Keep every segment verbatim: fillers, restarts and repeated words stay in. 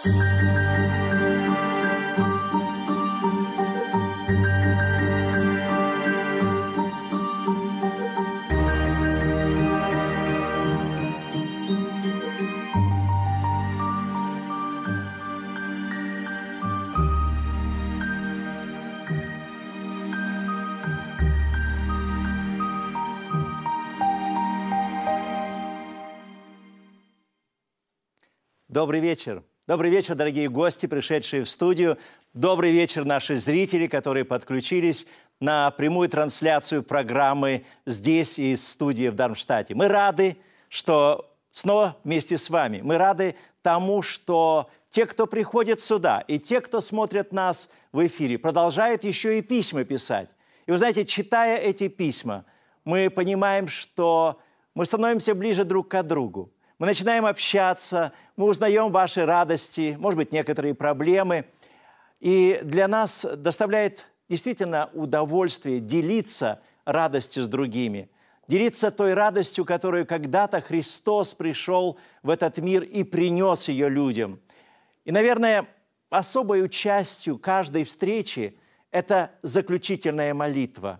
Добрый вечер. Добрый вечер, дорогие гости, пришедшие в студию. Добрый вечер, наши зрители, которые подключились на прямую трансляцию программы здесь, из студии в Дармштадте. Мы рады, что снова вместе с вами. Мы рады тому, что те, кто приходит сюда, и те, кто смотрят нас в эфире, продолжают еще и письма писать. И вы знаете, читая эти письма, мы понимаем, что мы становимся ближе друг к другу. Мы начинаем общаться, мы узнаем ваши радости, может быть, некоторые проблемы. И для нас доставляет действительно удовольствие делиться радостью с другими, делиться той радостью, которую когда-то Христос пришел в этот мир и принес ее людям. И, наверное, особой частью каждой встречи – это заключительная молитва.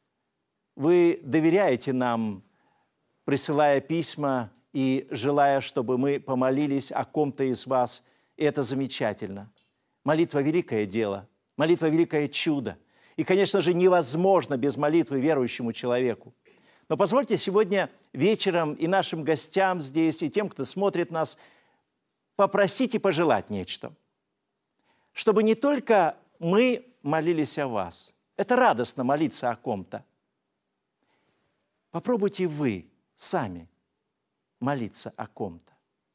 Вы доверяете нам, присылая письма, и желая, чтобы мы помолились о ком-то из вас. И это замечательно. Молитва – великое дело. Молитва – великое чудо. И, конечно же, невозможно без молитвы верующему человеку. Но позвольте сегодня вечером и нашим гостям здесь, и тем, кто смотрит нас, попросить и пожелать нечто. Чтобы не только мы молились о вас. Это радостно молиться о ком-то. Попробуйте вы сами молиться о ком-то.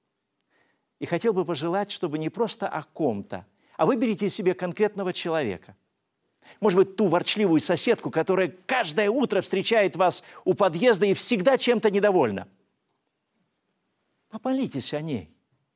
И хотел бы пожелать, чтобы не просто о ком-то, а выберите себе конкретного человека. Может быть, ту ворчливую соседку, которая каждое утро встречает вас у подъезда и всегда чем-то недовольна. Помолитесь о ней.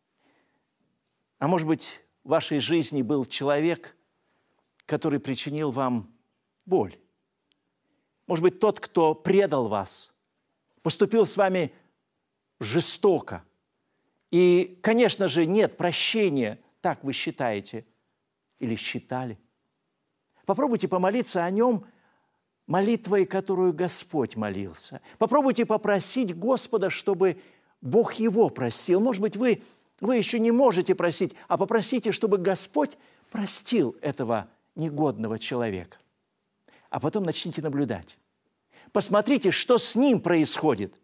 А может быть, в вашей жизни был человек, который причинил вам боль. Может быть, тот, кто предал вас, поступил с вами жестоко. И, конечно же, нет прощения, так вы считаете или считали. Попробуйте помолиться о нем молитвой, которую Господь молился. Попробуйте попросить Господа, чтобы Бог его простил. Может быть, вы, вы еще не можете просить, а попросите, чтобы Господь простил этого негодного человека. А потом начните наблюдать. Посмотрите, что с ним происходит.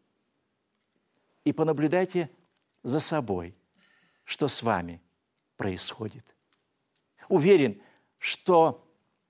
И понаблюдайте за собой, что с вами происходит. Уверен, что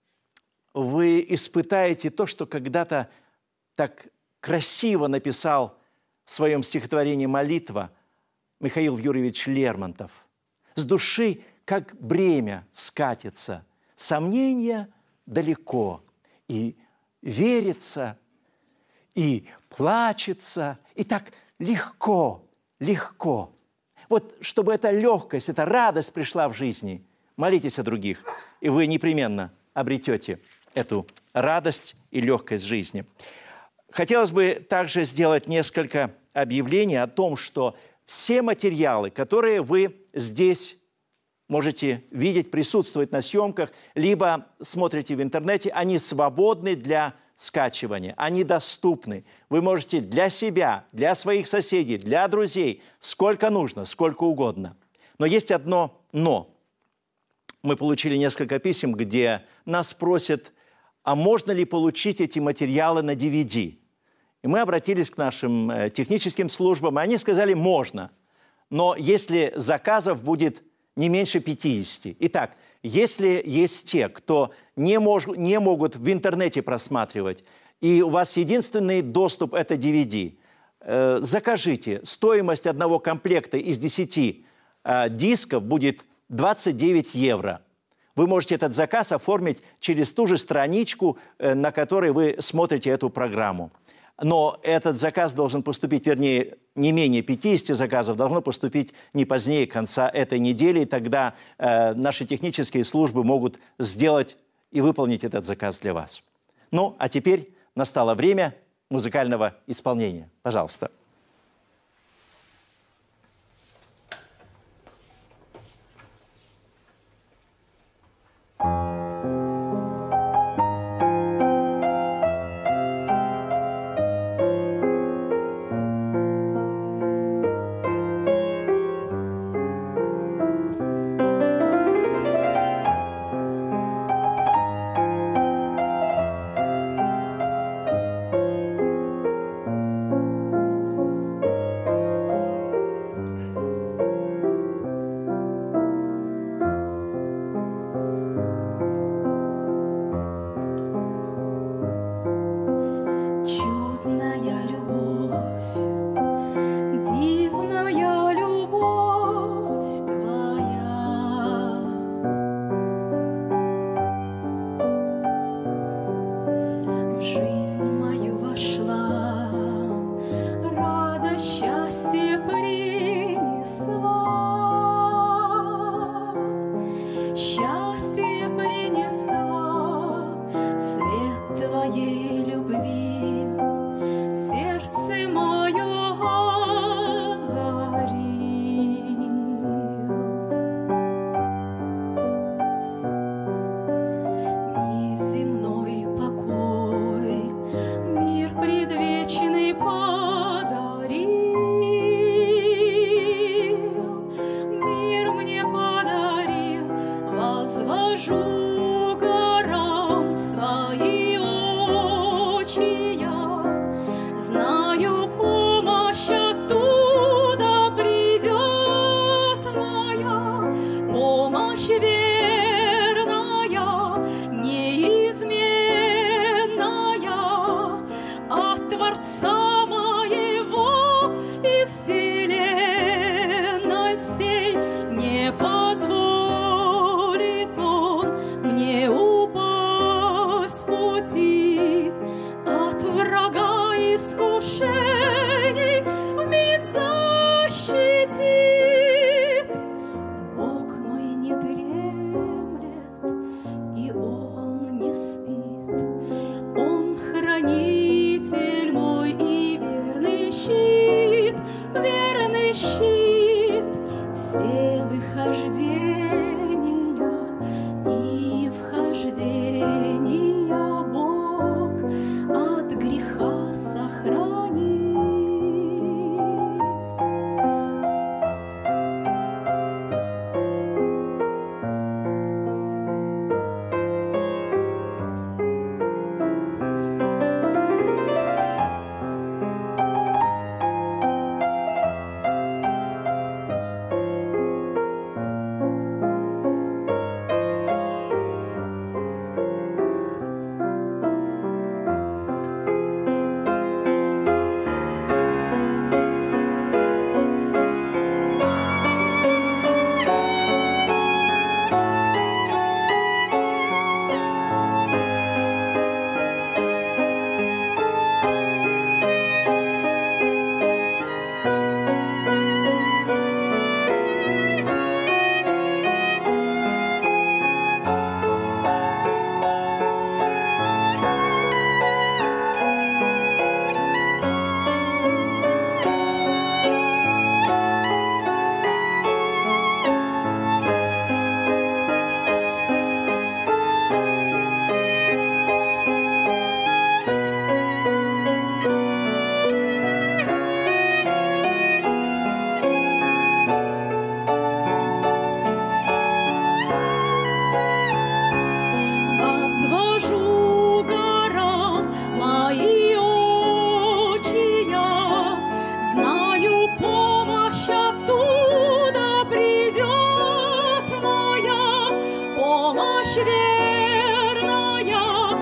вы испытаете то, что когда-то так красиво написал в своем стихотворении «Молитва» Михаил Юрьевич Лермонтов. «С души, как бремя, скатится, сомнения далеко, и верится, и плачется, и так легко, легко». Вот чтобы эта легкость, эта радость пришла в жизни, молитесь о других, и вы непременно обретете эту радость и легкость жизни. Хотелось бы также сделать несколько объявлений о том, что все материалы, которые вы здесь можете видеть, присутствовать на съемках, либо смотрите в интернете, они свободны для скачивания, они доступны. Вы можете для себя, для своих соседей, для друзей, сколько нужно, сколько угодно. Но есть одно «но». Мы получили несколько писем, где нас просят, а можно ли получить эти материалы на ди ви ди? И мы обратились к нашим техническим службам, и они сказали «можно». Но если заказов будет не меньше пятидесяти. Итак, если есть те, кто не, мож, не могут в интернете просматривать, и у вас единственный доступ – это ди ви ди, э, закажите. Стоимость одного комплекта из десяти э, дисков будет двадцать девять евро. Вы можете этот заказ оформить через ту же страничку, э, на которой вы смотрите эту программу. Но этот заказ должен поступить, вернее, не менее пятидесяти заказов, должно поступить не позднее конца этой недели, и тогда э, наши технические службы могут сделать и выполнить этот заказ для вас. Ну, а теперь настало время музыкального исполнения. Пожалуйста. вселенной всей не позволит он мне упасть с пути. От врага искушений вмиг защитит. Бог мой не дремлет, и Он не спит. Он хранитель мой и верный щит, верный щит. Все выхождения и вхождения Бог от греха сохранит. Возвожу горам мои очи я, знаю, помощь оттуда придет моя, помощь верная,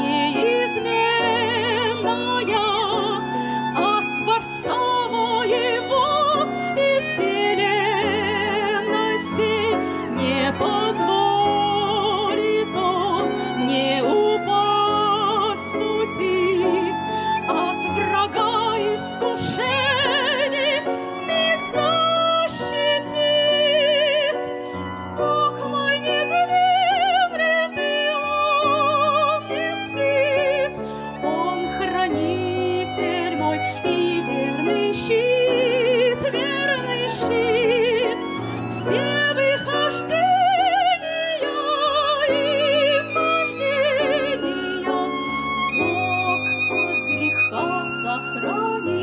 неизменная, от Творца моего и вселенной всей не позволит Он мне упасть с пути. От врага искушений миг защитит. Бог мой не дремлет, и Он не спит. Он хранитель мой и верный щит, верный щит. Все выхождения и вхождения Бог от греха сохранит.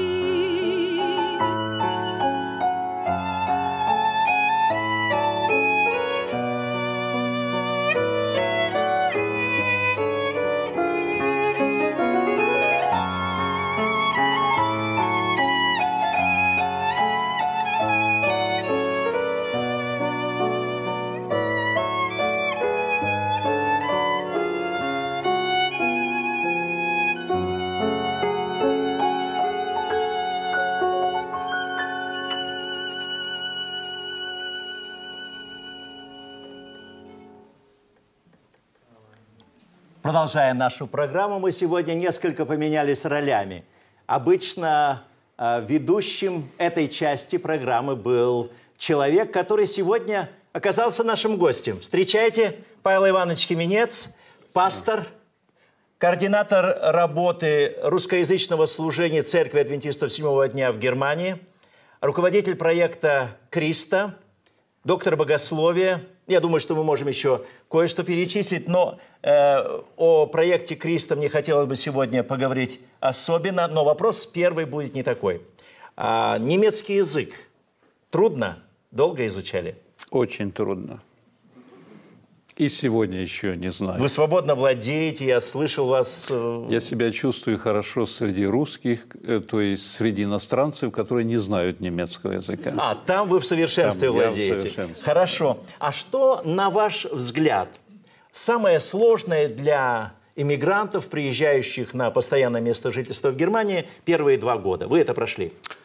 Продолжая нашу программу, мы сегодня несколько поменялись ролями. Обычно э, ведущим этой части программы был человек, который сегодня оказался нашим гостем. Встречайте, Павел Иванович Каменец, пастор, координатор работы русскоязычного служения Церкви Адвентистов Седьмого дня в Германии, руководитель проекта «Криста», доктор богословия. Я думаю, что мы можем еще кое-что перечислить, но э, о проекте «Криста» мне хотелось бы сегодня поговорить особенно, но вопрос первый будет не такой. А, немецкий язык трудно? Долго изучали? Очень трудно. И сегодня еще не знаю. Вы свободно владеете, я слышал вас... э, Я себя чувствую хорошо среди русских, э, то есть среди иностранцев, которые не знают немецкого языка. А, там вы в совершенстве Там я в владеете. совершенстве. Хорошо. А что, на ваш взгляд, самое сложное для иммигрантов, приезжающих на постоянное место жительства в Германии, первые два года? Вы это прошли?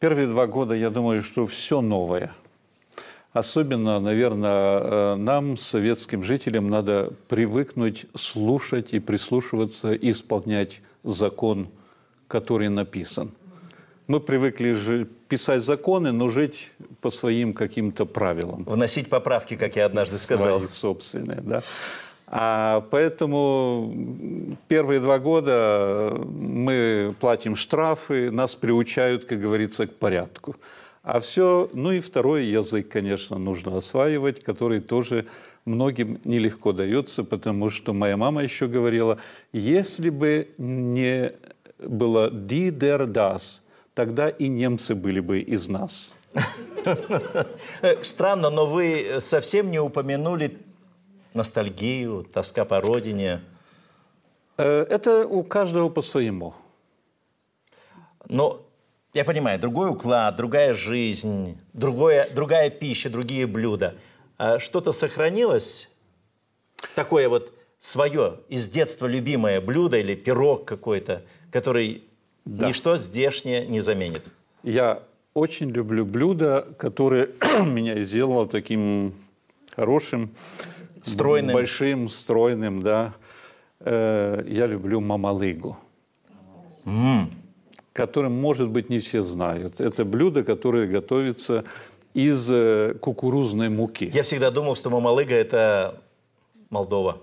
Первые два года, я думаю, что все новое. Особенно, наверное, нам, советским жителям, надо привыкнуть слушать и прислушиваться, и исполнять закон, который написан. Мы привыкли же писать законы, но жить по своим каким-то правилам. Вносить поправки, как я однажды сказал. Свои собственные, да. А поэтому первые два года мы платим штрафы, нас приучают, как говорится, к порядку. А все, ну и второй язык, конечно, нужно осваивать, который тоже многим нелегко дается, потому что моя мама еще говорила, если бы не было «die der das», тогда и немцы были бы из нас. Странно, но вы совсем не упомянули ностальгию, тоска по родине. Это у каждого по-своему. Но я понимаю, другой уклад, другая жизнь, другое, другая пища, другие блюда. А что-то сохранилось? Такое вот свое, из детства любимое блюдо или пирог какой-то, который да. ничто здешнее не заменит? Я очень люблю блюдо, которое меня сделало таким хорошим, стройным. большим, стройным, да. Я люблю мамалыгу. Mm. Которым, может быть, не все знают. Это блюдо, которое готовится из кукурузной муки. Я всегда думал, что мамалыга – это Молдова.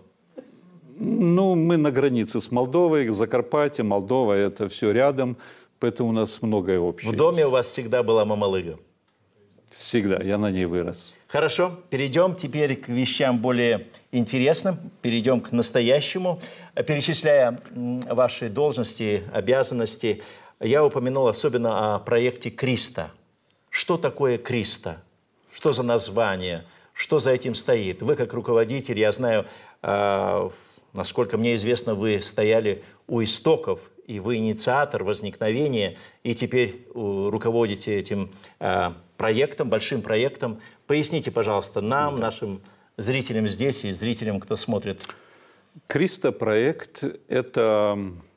Ну, мы на границе с Молдовой, Закарпатье, Молдова – это все рядом, поэтому у нас многое общее. В доме у вас всегда была мамалыга? Всегда, я на ней вырос. Хорошо, перейдем теперь к вещам более интересным, перейдем к настоящему. Перечисляя ваши должности, обязанности, я упомянул особенно о проекте «Криста». Что такое «Криста»? Что за название? Что за этим стоит? Вы, как руководитель, я знаю, э, насколько мне известно, вы стояли у истоков, и вы инициатор возникновения, и теперь э, руководите этим э, проектом, большим проектом. Поясните, пожалуйста, нам, да. нашим зрителям здесь и зрителям, кто смотрит. «Криста» проект – это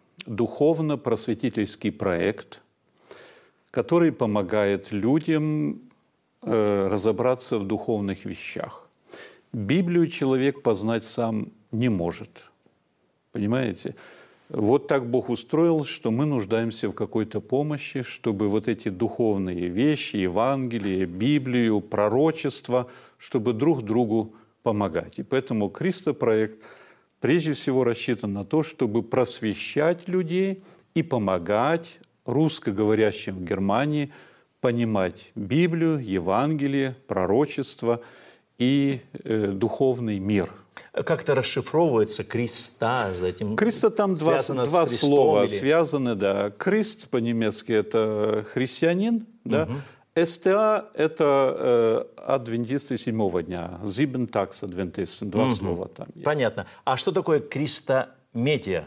духовно-просветительский проект, который помогает людям э, разобраться в духовных вещах. Библию человек познать сам не может. Понимаете? Вот так Бог устроил, что мы нуждаемся в какой-то помощи, чтобы вот эти духовные вещи, Евангелие, Библию, пророчество, чтобы друг другу помогать. И поэтому «Криста» проект прежде всего рассчитан на то, чтобы просвещать людей и помогать русскоговорящим в Германии понимать Библию, Евангелие, пророчество и э, духовный мир. Как это расшифровывается «Криста»? За этим «Криста» там два, два слова или... связаны. Да. «Крист» по-немецки – это христианин, да. Угу. «СТА» – это э, адвентисты седьмого дня, «Sieben Tags Adventisten», два угу. слова там есть. Понятно. А что такое «Криста Медиа»?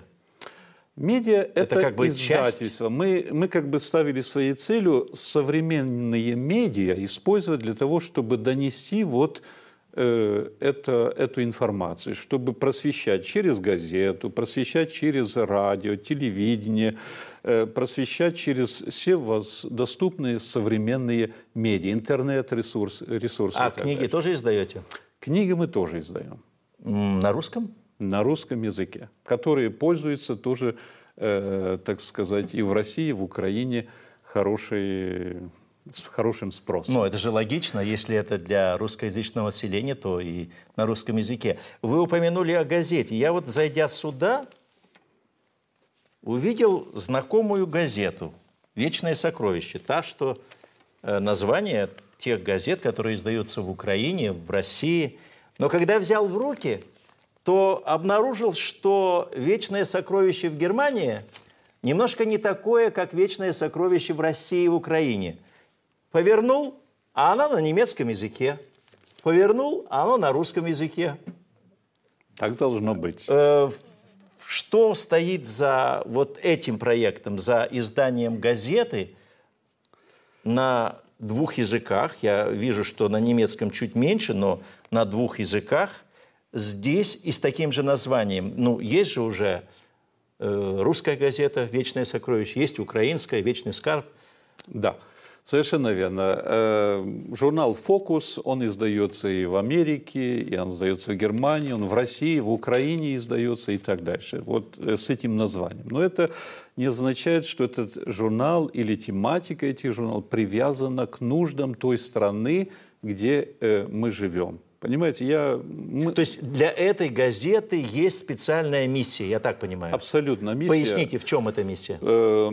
Медиа – это, это как бы издательство. Мы, мы как бы ставили своей целью современные медиа использовать для того, чтобы донести вот э, это, эту информацию, чтобы просвещать через газету, просвещать через радио, телевидение, э, просвещать через все доступные современные медиа, интернет-ресурсы. Ресурсы а книги далее. Тоже издаете? Книги мы тоже издаем. На русском? На русском языке, которые пользуются тоже, э, так сказать, и в России, и в Украине хороший, с хорошим спросом. Ну, это же логично, если это для русскоязычного населения, то и на русском языке. Вы упомянули о газете. Я вот, зайдя сюда, увидел знакомую газету «Вечное сокровище». Та, что э, название тех газет, которые издаются в Украине, в России. Но когда взял в руки, то обнаружил, что «Вечное сокровище» в Германии немножко не такое, как «Вечное сокровище» в России и в Украине. Повернул, а она на немецком языке. Повернул, а она на русском языке. Так должно быть. Э, что стоит за вот этим проектом, за изданием газеты на двух языках? Я вижу, что на немецком чуть меньше, но на двух языках. Здесь и с таким же названием. Ну, есть же уже э, русская газета «Вечное сокровище», есть украинская «Вечный скарб». Да. Совершенно верно. Э, Журнал «Фокус», он издается и в Америке, и он издается в Германии, он в России, в Украине издается и так дальше. Вот э, с этим названием. Но это не означает, что этот журнал или тематика этих журналов привязана к нуждам той страны, где э, мы живем. Понимаете, я... Мы... То есть для этой газеты есть специальная миссия, я так понимаю? Абсолютно миссия. Поясните, в чем эта миссия? Э,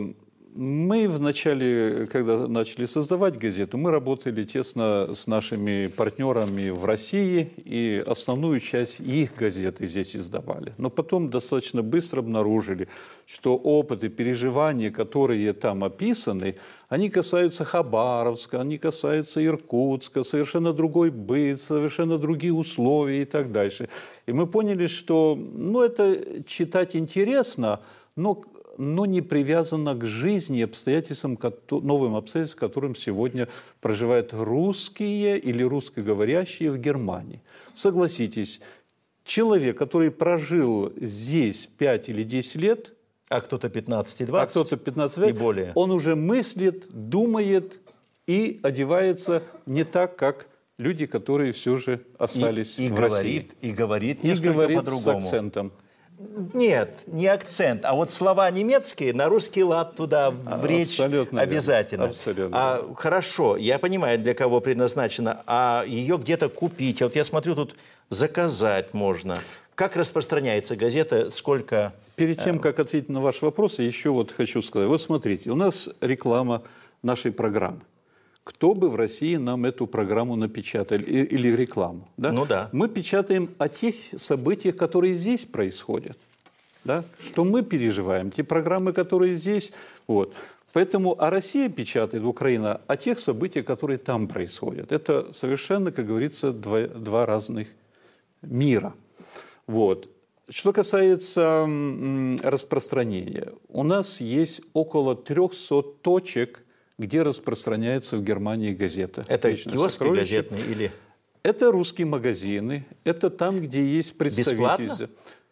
Мы вначале, когда начали создавать газету, мы работали тесно с нашими партнерами в России, и основную часть их газеты здесь издавали. Но потом достаточно быстро обнаружили, что опыт и переживания, которые там описаны, они касаются Хабаровска, они касаются Иркутска, совершенно другой быт, совершенно другие условия и так дальше. И мы поняли, что ну, это читать интересно, но... но не привязана к жизни и обстоятельствам, новым обстоятельствам, в которым сегодня проживают русские или русскоговорящие в Германии. Согласитесь, человек, который прожил здесь пять или десять лет, а кто-то пятнадцать и двадцать, а кто-то пятнадцать лет, и более. Он уже мыслит, думает и одевается не так, как люди, которые все же остались и, и в говорит, России. И говорит и несколько говорит по-другому. с акцентом. Нет, не акцент, а вот слова немецкие на русский лад туда в речь Абсолютно обязательно. Верно. Абсолютно. А, хорошо, я понимаю, для кого предназначено, а ее где-то купить. Вот я смотрю, тут заказать можно. Как распространяется газета, сколько... Перед тем, как ответить на ваш вопрос, я еще вот хочу сказать. Вот смотрите, у нас реклама нашей программы. Кто бы в России нам эту программу напечатал или рекламу? Да? Ну да. Мы печатаем о тех событиях, которые здесь происходят. Да? Что мы переживаем, те программы, которые здесь. Вот. Поэтому, а Россия печатает, Украина, о тех событиях, которые там происходят. Это совершенно, как говорится, два, два разных мира. Вот. Что касается м, распространения. У нас есть около трехсот точек, где распространяется в Германии газета. Это киоски газетные или... Это русские магазины, это там, где есть представители. Бесплатно?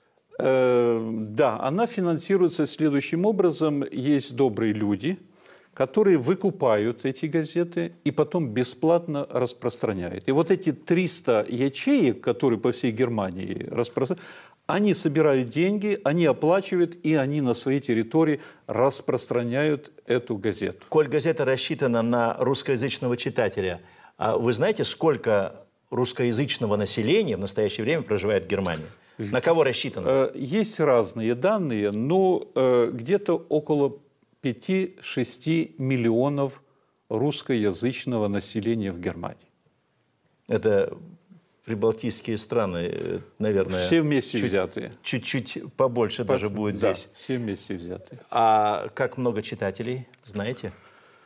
Э, да, она финансируется следующим образом. Есть добрые люди, которые выкупают эти газеты и потом бесплатно распространяют. И вот эти триста ячеек, которые по всей Германии распространяют, они собирают деньги, они оплачивают, и они на своей территории распространяют эту газету. Коль газета рассчитана на русскоязычного читателя, а вы знаете, сколько русскоязычного населения в настоящее время проживает в Германии? На кого рассчитано? Есть разные данные, но где-то около пяти-шести миллионов русскоязычного населения в Германии. Это... Прибалтийские страны, наверное... Все вместе чуть, взятые. Чуть-чуть побольше По, даже будет да, здесь. Все вместе взятые. А как много читателей, знаете?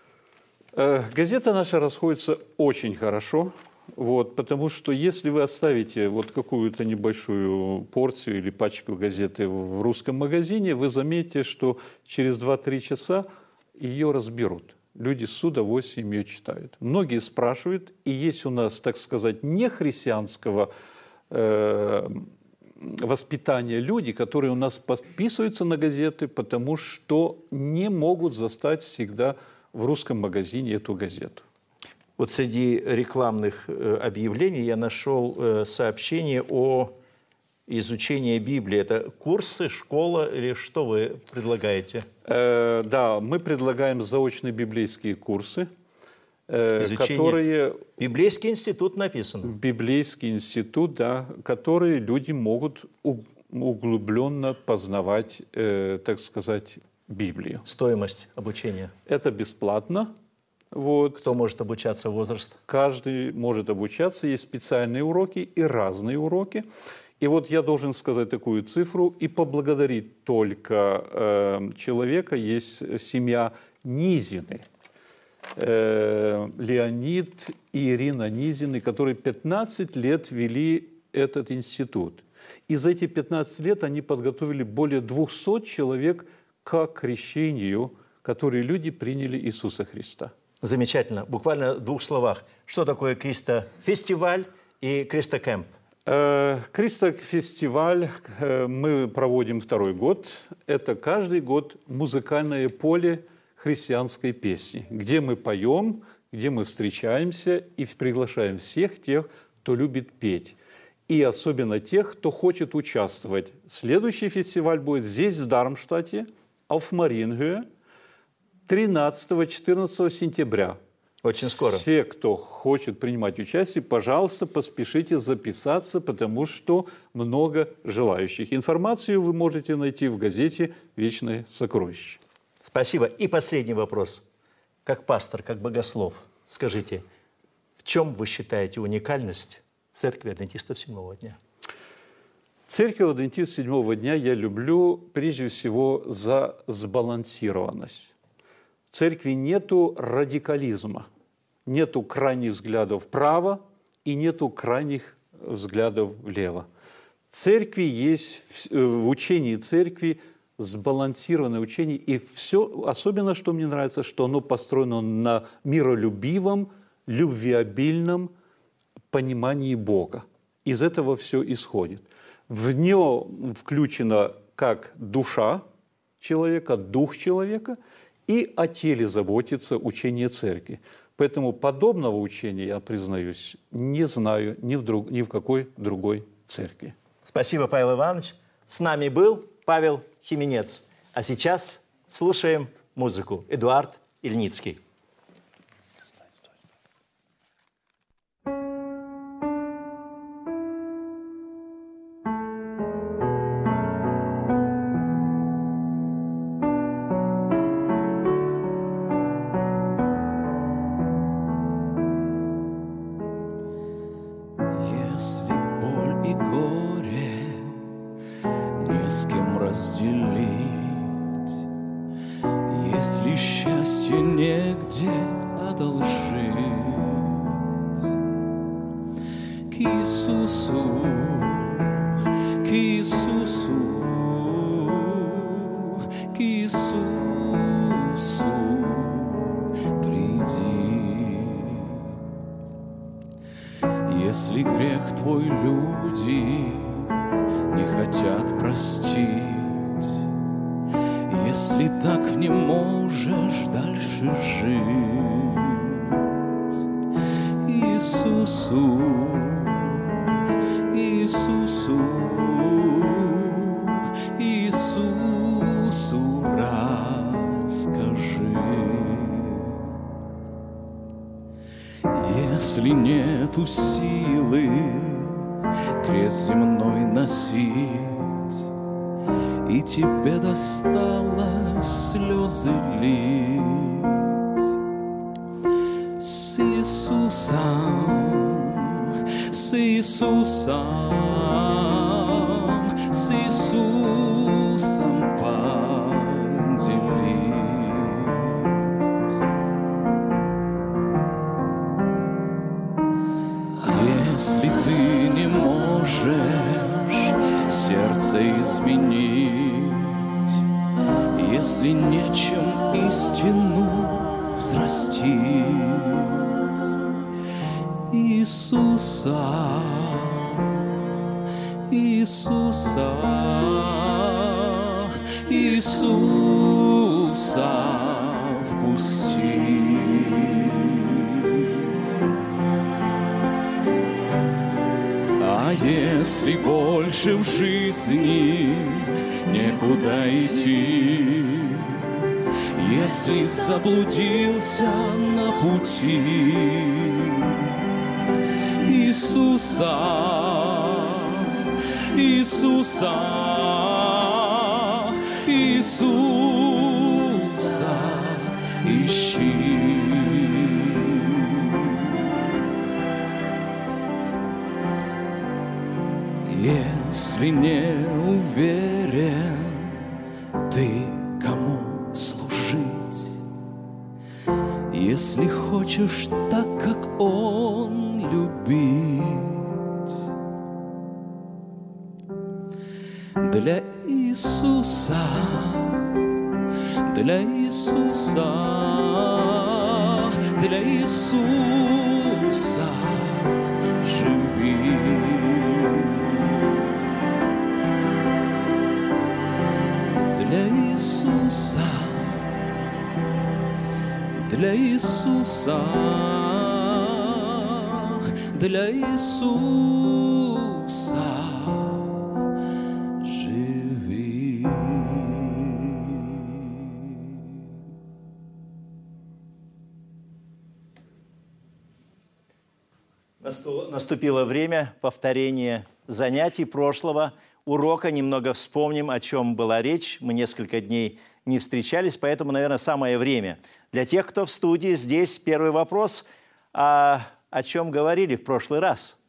Э, газета наша расходится очень хорошо, вот, потому что если вы оставите вот какую-то небольшую порцию или пачку газеты в русском магазине, вы заметите, что через два-три часа ее разберут. Люди с удовольствием ее читают. Многие спрашивают, и есть у нас, так сказать, нехристианского э, воспитания люди, которые у нас подписываются на газеты, потому что не могут застать всегда в русском магазине эту газету. Вот среди рекламных э, объявлений я нашел э, сообщение о изучении Библии. Это курсы, школа или что вы предлагаете? Э, да, мы предлагаем заочные библейские курсы, э, которые... Библейский институт написано. Библейский институт, да, которые люди могут углубленно познавать, э, так сказать, Библию. Стоимость обучения? Это бесплатно. Вот. Кто может обучаться, возраст? Каждый может обучаться. Есть специальные уроки и разные уроки. И вот я должен сказать такую цифру и поблагодарить только э, человека. Есть семья Низины, э, Леонид и Ирина Низины, которые пятнадцать лет вели этот институт. И за эти пятнадцать лет они подготовили более двухсот человек к крещению, которые люди приняли Иисуса Христа. Замечательно. Буквально в двух словах. Что такое Кристофестиваль и Кристокэмп? Кристок-фестиваль мы проводим второй год. Это каждый год музыкальное поле христианской песни, где мы поем, где мы встречаемся и приглашаем всех тех, кто любит петь. И особенно тех, кто хочет участвовать. Следующий фестиваль будет здесь, в Дармштадте, auf Marienhöhe, тринадцатого-четырнадцатого сентября. Очень скоро. Все, кто хочет принимать участие, пожалуйста, поспешите записаться, потому что много желающих. Информацию вы можете найти в газете «Вечное сокровище». Спасибо. И последний вопрос. Как пастор, как богослов, скажите, в чем вы считаете уникальность Церкви Адвентистов Седьмого дня? Церковь Адвентистов Седьмого дня я люблю прежде всего за сбалансированность. В церкви нету радикализма, нету крайних взглядов вправо и нету крайних взглядов влево. В церкви есть, в учении церкви сбалансированное учение, и все, особенно, что мне нравится, что оно построено на миролюбивом, любвеобильном понимании Бога. Из этого все исходит. В нем включена как душа человека, дух человека, и о теле заботится учение церкви. Поэтому подобного учения, я признаюсь, не знаю ни в, друг, ни в какой другой церкви. Спасибо, Павел Иванович. С нами был Павел Хименец. А сейчас слушаем музыку. Эдуард Ильницкий. Если боль и горе не с кем разделить, если счастье негде одолжить, к Иисусу, к Иисусу, к Иисусу приди. Если грех твой люди не хотят простить, если так не можешь дальше жить, Иисусу, Иисусу, Иисусу расскажи. Если нету силы крест земной носить, и тебе досталось слезы лить, с Иисусом, с Иисусом, с Иисусом поделись. Если ты не можешь сердце изменить, если нечем истину взрастить, Иисуса, Иисуса, Иисуса впусти. А если больше в жизни некуда идти, если заблудился на пути, Иисуса, Иисуса, Иисуса ищи. Если не уверен ты, кому служить, если хочешь так, как Он любить, для Иисуса, для Иисуса, для Иисуса живи. Для Иисуса для Иисуса, для Иисуса живи. Наступило время повторения занятий прошлого урока. Немного вспомним, о чем была речь. Мы несколько дней не встречались, поэтому, наверное, самое время. Для тех, кто в студии, здесь первый вопрос. А о чем говорили в прошлый раз?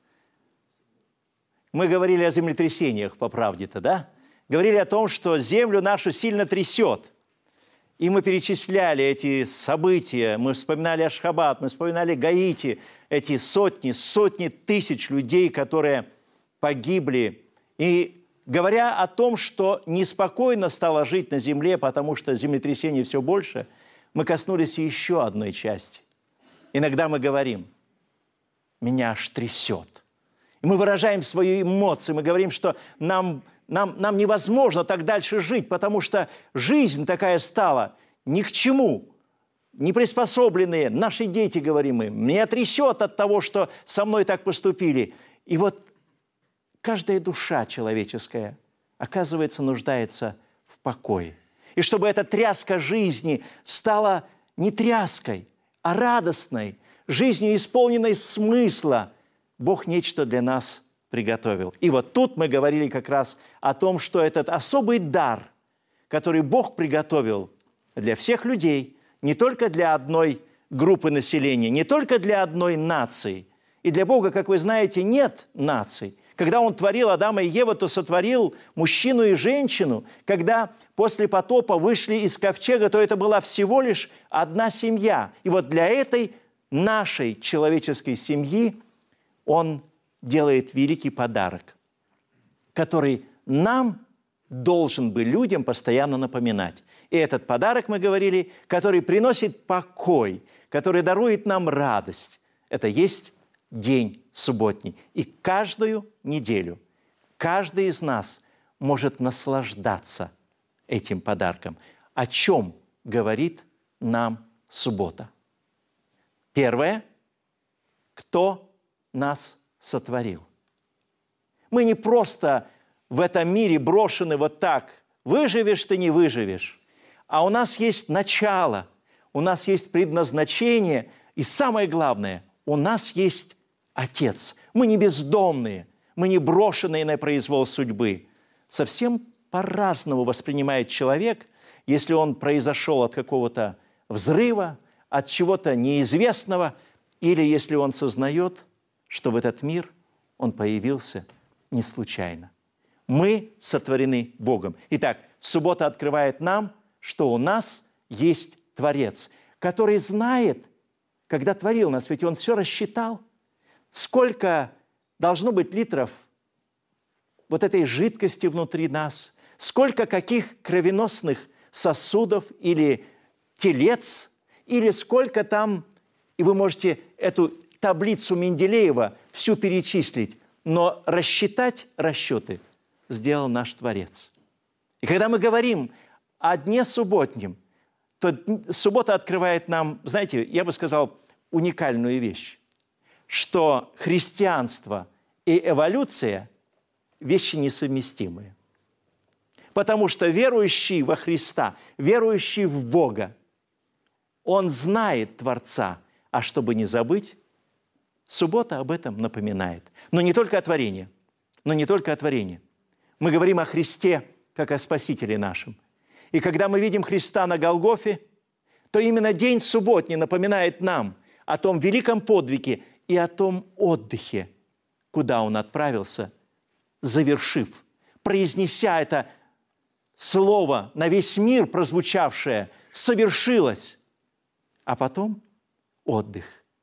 Мы говорили о землетрясениях, по правде-то, да? Говорили о том, что землю нашу сильно трясет. И мы перечисляли эти события, мы вспоминали Ашхабад, мы вспоминали Гаити, эти сотни, сотни тысяч людей, которые погибли. И говоря о том, что неспокойно стало жить на земле, потому что землетрясений все больше, мы коснулись еще одной части. Иногда мы говорим: «Меня аж трясет». И мы выражаем свои эмоции, мы говорим, что нам... Нам, нам невозможно так дальше жить, потому что жизнь такая стала ни к чему. Неприспособленные наши дети, говорим мы, меня трясет от того, что со мной так поступили. И вот каждая душа человеческая, оказывается, нуждается в покое. И чтобы эта тряска жизни стала не тряской, а радостной, жизнью, исполненной смысла, Бог нечто для нас приготовил. И вот тут мы говорили как раз о том, что этот особый дар, который Бог приготовил для всех людей, не только для одной группы населения, не только для одной нации. И для Бога, как вы знаете, нет наций. Когда Он творил Адама и Еву, то сотворил мужчину и женщину. Когда после потопа вышли из ковчега, то это была всего лишь одна семья. И вот для этой нашей человеческой семьи Он делает великий подарок, который нам должен бы людям постоянно напоминать. И этот подарок, мы говорили, который приносит покой, который дарует нам радость, это есть день субботний. И каждую неделю каждый из нас может наслаждаться этим подарком. О чем говорит нам суббота? Первое. Кто нас сотворил? Мы не просто в этом мире брошены вот так. Выживешь ты, не выживешь. А у нас есть начало, у нас есть предназначение, и самое главное, у нас есть Отец. Мы не бездомные, мы не брошенные на произвол судьбы. Совсем по-разному воспринимает человек, если он произошел от какого-то взрыва, от чего-то неизвестного, или если он сознает, что в этот мир он появился не случайно. Мы сотворены Богом. Итак, суббота открывает нам, что у нас есть Творец, который знает, когда творил нас, ведь Он все рассчитал, сколько должно быть литров вот этой жидкости внутри нас, сколько каких кровеносных сосудов или телец, или сколько там, и вы можете эту таблицу Менделеева всю перечислить, но рассчитать расчеты сделал наш Творец. И когда мы говорим о дне субботнем, то суббота открывает нам, знаете, я бы сказал, уникальную вещь, что христианство и эволюция – вещи несовместимые. Потому что верующий во Христа, верующий в Бога, он знает Творца, а чтобы не забыть, суббота об этом напоминает. Но не только о творении, но не только о творении. Мы говорим о Христе, как о Спасителе нашем. И когда мы видим Христа на Голгофе, то именно день субботний напоминает нам о том великом подвиге и о том отдыхе, куда Он отправился, завершив, произнеся это слово на весь мир прозвучавшее, совершилось, а потом отдых.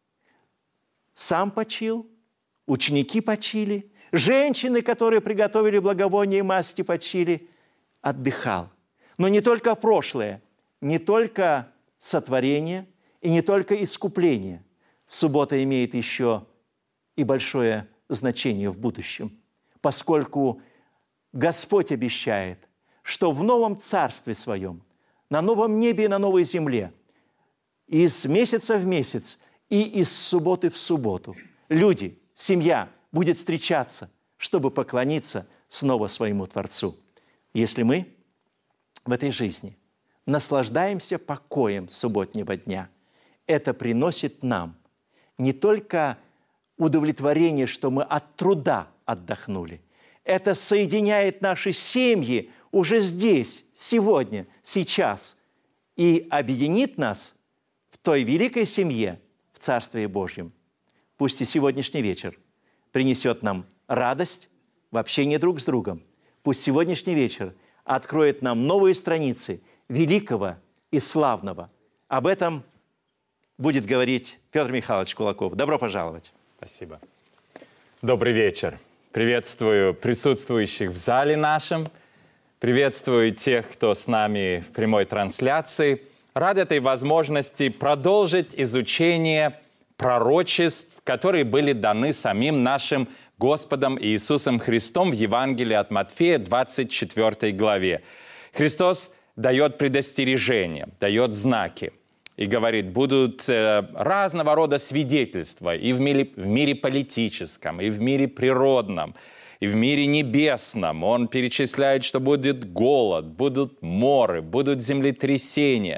Сам почил, ученики почили, женщины, которые приготовили благовоние и масти, почили, отдыхал. Но не только прошлое, не только сотворение и не только искупление. Суббота имеет еще и большое значение в будущем, поскольку Господь обещает, что в новом Царстве Своем, на новом небе и на новой земле из месяца в месяц и из субботы в субботу люди, семья будет встречаться, чтобы поклониться снова своему Творцу. Если мы в этой жизни наслаждаемся покоем субботнего дня, это приносит нам не только удовлетворение, что мы от труда отдохнули, это соединяет наши семьи уже здесь, сегодня, сейчас, и объединит нас в той великой семье в Царстве Божьем. Пусть и сегодняшний вечер принесет нам радость в общении друг с другом. Пусть сегодняшний вечер откроет нам новые страницы великого и славного. Об этом будет говорить Петр Михайлович Кулаков. Добро пожаловать. Спасибо. Добрый вечер. Приветствую присутствующих в зале нашем. Приветствую тех, кто с нами в прямой трансляции. Рад этой возможности продолжить изучение пророчеств, которые были даны самим нашим Господом Иисусом Христом в Евангелии от Матфея, двадцать четвёртой главе. Христос дает предостережения, дает знаки и говорит, будут э, разного рода свидетельства и в мире, в мире политическом, и в мире природном, и в мире небесном. Он перечисляет, что будет голод, будут моры, будут землетрясения.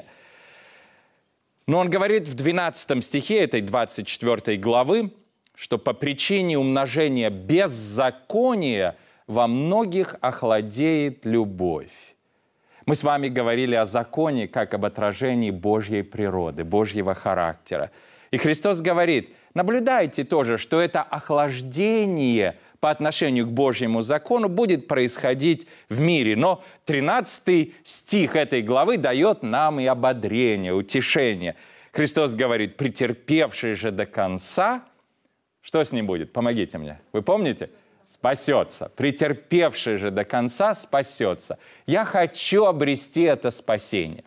Но он говорит в двенадцатом стихе этой двадцать четвёртой главы, что по причине умножения беззакония во многих охладеет любовь. Мы с вами говорили о законе как об отражении Божьей природы, Божьего характера. И Христос говорит, наблюдайте тоже, что это охлаждение по отношению к Божьему закону будет происходить в мире. Но тринадцатый стих этой главы дает нам и ободрение, утешение. Христос говорит, претерпевший же до конца, что с ним будет? Помогите мне. Вы помните? Спасется. Претерпевший же до конца спасется. Я хочу обрести это спасение.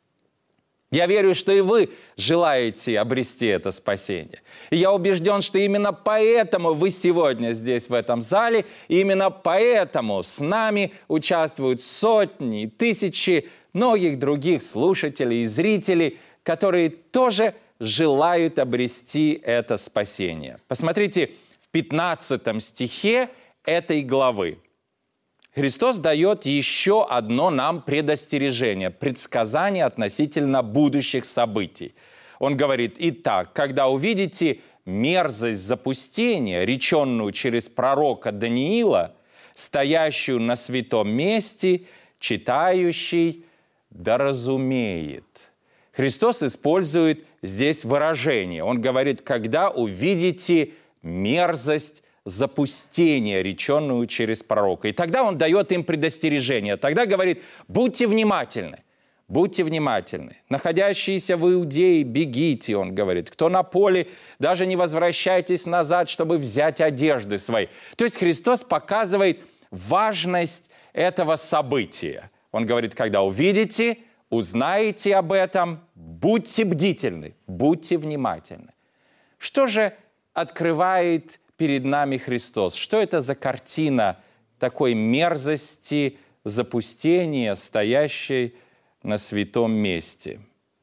Я верю, что и вы желаете обрести это спасение. И я убежден, что именно поэтому вы сегодня здесь, в этом зале, и именно поэтому с нами участвуют сотни, тысячи многих других слушателей и зрителей, которые тоже желают обрести это спасение. Посмотрите, в пятнадцатом стихе этой главы Христос дает еще одно нам предостережение, предсказание относительно будущих событий. Он говорит, «Итак, когда увидите мерзость запустения, реченную через пророка Даниила, стоящую на святом месте, читающий да разумеет». Христос использует здесь выражение. Он говорит, когда увидите мерзость запустения, реченную через пророка. И тогда он дает им предостережение. Тогда говорит, будьте внимательны, будьте внимательны. Находящиеся в Иудее, бегите, он говорит. Кто на поле, даже не возвращайтесь назад, чтобы взять одежды свои. То есть Христос показывает важность этого события. Он говорит, когда увидите, узнаете об этом, будьте бдительны, будьте внимательны. Что же открывает перед нами Христос? Что это за картина такой мерзости, запустения, стоящей на святом месте?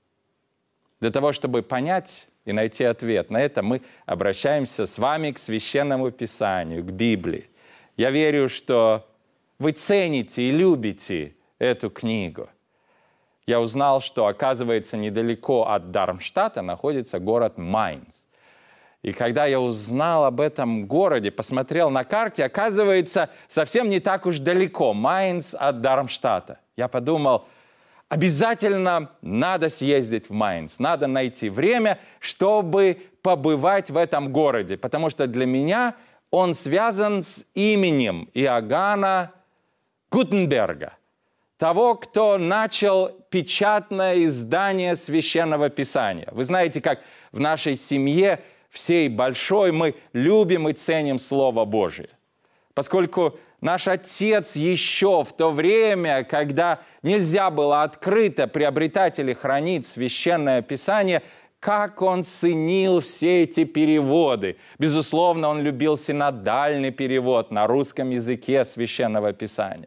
Для того, чтобы понять и найти ответ на это, мы обращаемся с вами к Священному Писанию, к Библии. Я верю, что вы цените и любите эту книгу. Я узнал, что, оказывается, недалеко от Дармштадта находится город Майнц. И когда я узнал об этом городе, посмотрел на карте, оказывается, совсем не так уж далеко Майнц от Дармштадта. Я подумал, обязательно надо съездить в Майнц, надо найти время, чтобы побывать в этом городе, потому что для меня он связан с именем Иоганна Гутенберга, того, кто начал печатное издание Священного Писания. Вы знаете, как в нашей семье всей большой мы любим и ценим Слово Божие. Поскольку наш отец еще в то время, когда нельзя было открыто приобретать или хранить Священное Писание, как он ценил все эти переводы. Безусловно, он любил синодальный перевод на русском языке Священного Писания.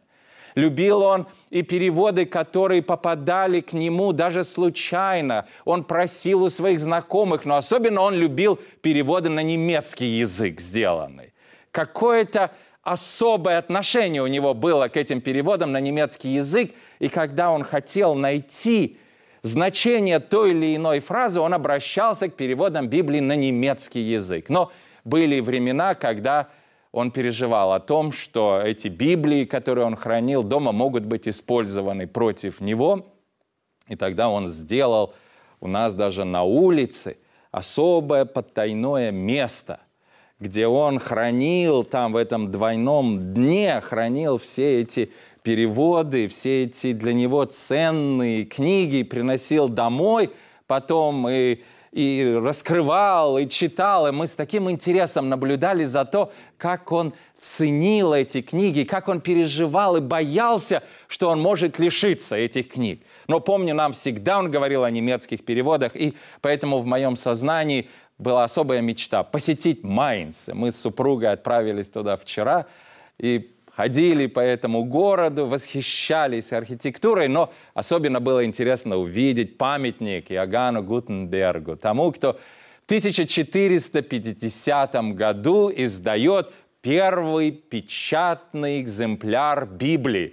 Любил он и переводы, которые попадали к нему даже случайно. Он просил у своих знакомых, но особенно он любил переводы на немецкий язык сделанные. Какое-то особое отношение у него было к этим переводам на немецкий язык, и когда он хотел найти значение той или иной фразы, он обращался к переводам Библии на немецкий язык. Но были времена, когда он переживал о том, что эти Библии, которые он хранил дома, могут быть использованы против него. И тогда он сделал у нас даже на улице особое потайное место, где он хранил, там в этом двойном дне хранил все эти переводы, все эти для него ценные книги, приносил домой, потом и, и раскрывал, и читал. И мы с таким интересом наблюдали за то, как он ценил эти книги, как он переживал и боялся, что он может лишиться этих книг. Но помню, нам всегда он говорил о немецких переводах, и поэтому в моем сознании была особая мечта посетить Майнц. Мы с супругой отправились туда вчера и ходили по этому городу, восхищались архитектурой, но особенно было интересно увидеть памятник Иоганну Гутенбергу, тому, кто в тысяча четыреста пятидесятом году издает первый печатный экземпляр Библии.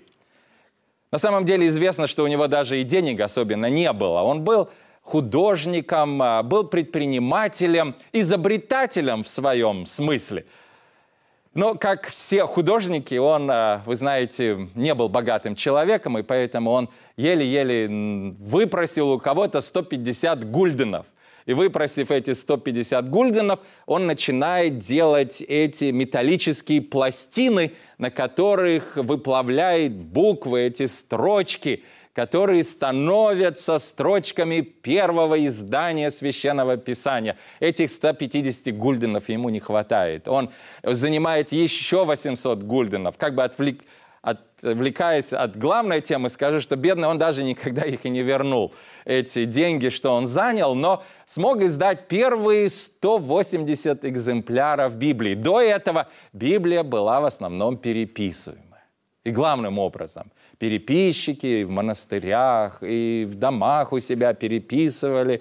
На самом деле известно, что у него даже и денег особенно не было. Он был художником, был предпринимателем, изобретателем в своем смысле. Но, как все художники, он, вы знаете, не был богатым человеком, и поэтому он еле-еле выпросил у кого-то сто пятьдесят гульденов. И выпросив эти сто пятьдесят гульденов, он начинает делать эти металлические пластины, на которых выплавляет буквы, эти строчки, которые становятся строчками первого издания Священного Писания. Этих ста пятидесяти гульденов ему не хватает. Он занимает еще восемьсот гульденов. Как бы отвлек, отвлекаясь от главной темы, скажу, что бедный, он даже никогда их и не вернул. Эти деньги, что он занял, но смог издать первые сто восемьдесят экземпляров Библии. До этого Библия была в основном переписываемая. И главным образом переписчики в монастырях и в домах у себя переписывали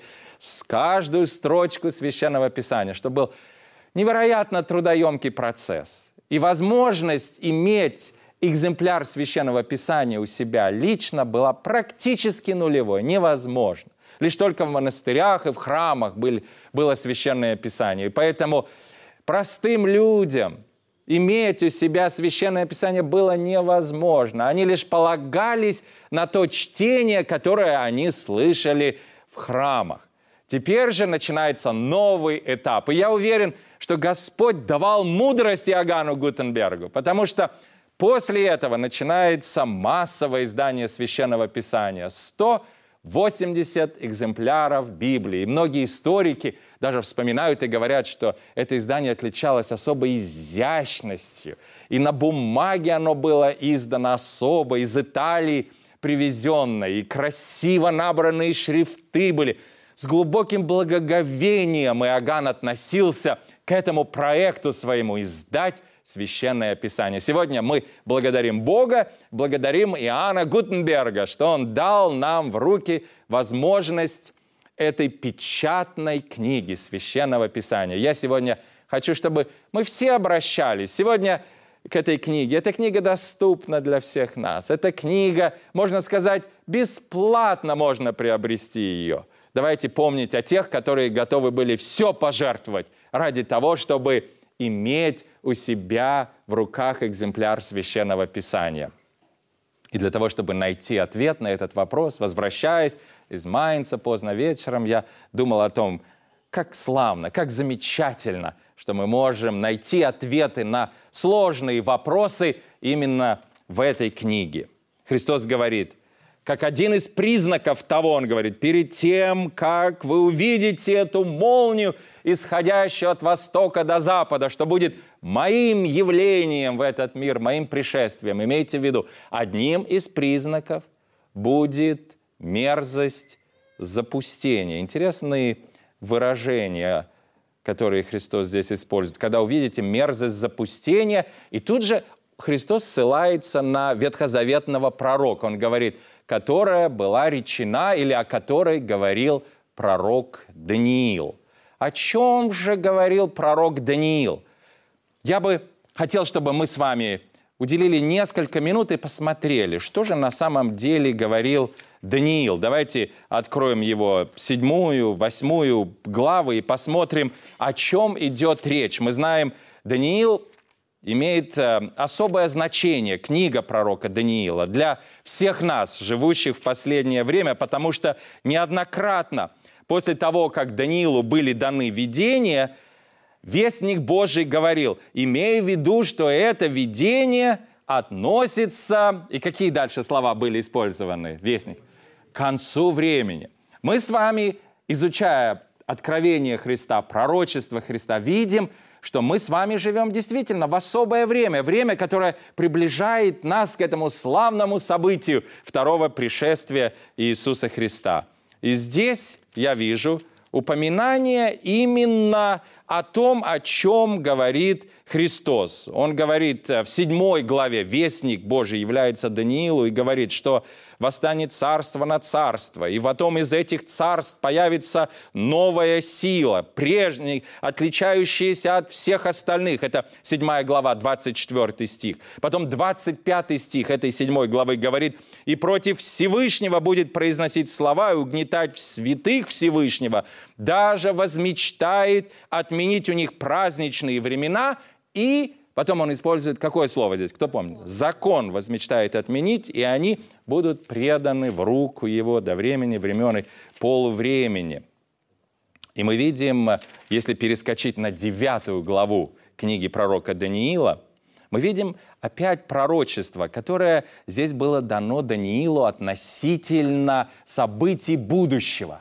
каждую строчку Священного Писания, что был невероятно трудоемкий процесс. И возможность иметь экземпляр Священного Писания у себя лично была практически нулевой, невозможно. Лишь только в монастырях и в храмах были, было Священное Писание. И поэтому простым людям иметь у себя Священное Писание было невозможно. Они лишь полагались на то чтение, которое они слышали в храмах. Теперь же начинается новый этап. И я уверен, что Господь давал мудрость Иоганну Гутенбергу, потому что после этого начинается массовое издание Священного Писания. сто восемьдесят экземпляров Библии. И многие историки даже вспоминают и говорят, что это издание отличалось особой изящностью. И на бумаге оно было издано особо, из Италии привезенное. И красиво набранные шрифты были. С глубоким благоговением Иоганн относился к этому проекту своему издать Священное Писание. Сегодня мы благодарим Бога, благодарим Иоанна Гутенберга, что он дал нам в руки возможность этой печатной книги Священного Писания. Я сегодня хочу, чтобы мы все обращались сегодня к этой книге. Эта книга доступна для всех нас. Эта книга, можно сказать, бесплатно можно приобрести ее. Давайте помнить о тех, которые готовы были все пожертвовать ради того, чтобы иметь у себя в руках экземпляр Священного Писания. И для того, чтобы найти ответ на этот вопрос, возвращаясь из Майнца поздно вечером, я думал о том, как славно, как замечательно, что мы можем найти ответы на сложные вопросы именно в этой книге. Христос говорит, как один из признаков того, он говорит, перед тем, как вы увидите эту молнию, исходящую от востока до запада, что будет моим явлением в этот мир, моим пришествием. Имейте в виду, одним из признаков будет мерзость запустения. Интересные выражения, которые Христос здесь использует. Когда увидите мерзость запустения, и тут же Христос ссылается на ветхозаветного пророка. Он говорит, которая была речена или о которой говорил пророк Даниил. О чем же говорил пророк Даниил? Я бы хотел, чтобы мы с вами уделили несколько минут и посмотрели, что же на самом деле говорил Даниил. Давайте откроем его седьмую, восьмую главы и посмотрим, о чем идет речь. Мы знаем, Даниил имеет особое значение, книга пророка Даниила, для всех нас, живущих в последнее время, потому что неоднократно после того, как Даниилу были даны видения, вестник Божий говорил, имея в виду, что это видение относится... И какие дальше слова были использованы, вестник? К концу времени. Мы с вами, изучая откровение Христа, пророчество Христа, видим, что мы с вами живем действительно в особое время, время, которое приближает нас к этому славному событию второго пришествия Иисуса Христа. И здесь я вижу упоминание именно о том, о чем говорит Христос. Он говорит в седьмой главе, вестник Божий является Даниилу и говорит, что восстанет царство на царство, и потом из этих царств появится новая сила, прежняя, отличающаяся от всех остальных. Это седьмая глава, двадцать четвёртый стих. Потом двадцать пятый стих этой седьмой главы говорит, «И против Всевышнего будет произносить слова и угнетать святых Всевышнего, даже возмечтает отменить у них праздничные времена». И потом он использует какое слово здесь? Кто помнит? Закон возмечтает отменить, и они будут преданы в руку его до времени, времен и полувремени. И мы видим, если перескочить на девятую главу книги пророка Даниила, мы видим опять пророчество, которое здесь было дано Даниилу относительно событий будущего.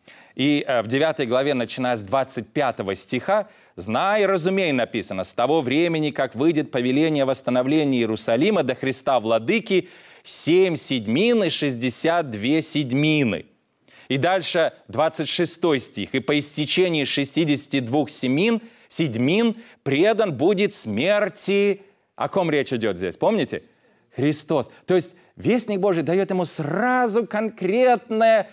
И в девятой главе, начиная с двадцать пятого стиха, «Знай, разумей» написано, «С того времени, как выйдет повеление о восстановлении Иерусалима до Христа Владыки, семь седьмин и шестьдесят две седьмины». И дальше двадцать шестой стих. «И по истечении шестидесяти двух семин, седьмин предан будет смерти». О ком речь идет здесь? Помните? Христос. То есть вестник Божий дает ему сразу конкретное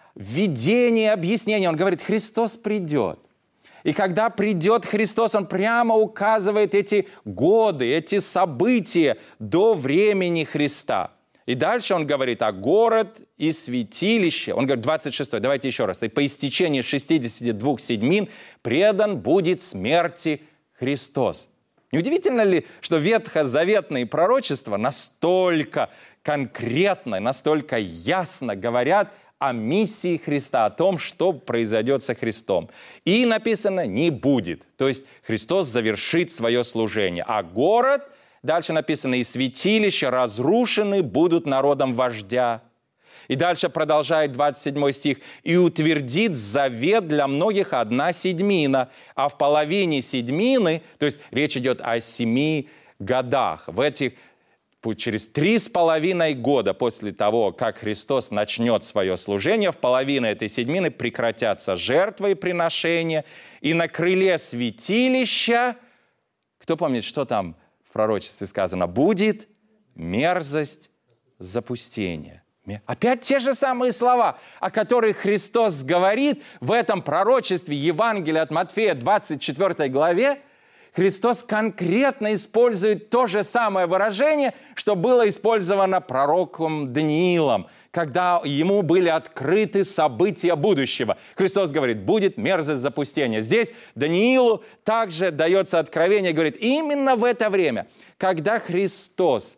видение, объяснение. Он говорит, Христос придет. И когда придет Христос, Он прямо указывает эти годы, эти события до времени Христа. И дальше Он говорит о город и святилище. Он говорит, двадцать шестой, давайте еще раз. «И по истечении шестидесяти двух седьмин предан будет смерти Христос». Неудивительно ли, что ветхозаветные пророчества настолько конкретно, настолько ясно говорят о миссии Христа, о том, что произойдет со Христом. И написано «не будет». То есть Христос завершит свое служение. А город, дальше написано, «и святилища разрушены будут народом вождя». И дальше продолжает двадцать седьмой стих. «И утвердит завет для многих одна седьмина». А в половине седьмины, то есть речь идет о семи годах, в этих через три с половиной года после того, как Христос начнет свое служение, в половине этой седьмины прекратятся жертвы и приношения, и на крыле святилища, кто помнит, что там в пророчестве сказано, будет мерзость запустения. Опять те же самые слова, о которых Христос говорит в этом пророчестве Евангелия от Матфея, двадцать четвёртой главе. Христос конкретно использует то же самое выражение, что было использовано пророком Даниилом, когда ему были открыты события будущего. Христос говорит, будет мерзость запустения. Здесь Даниилу также дается откровение, говорит, именно в это время, когда Христос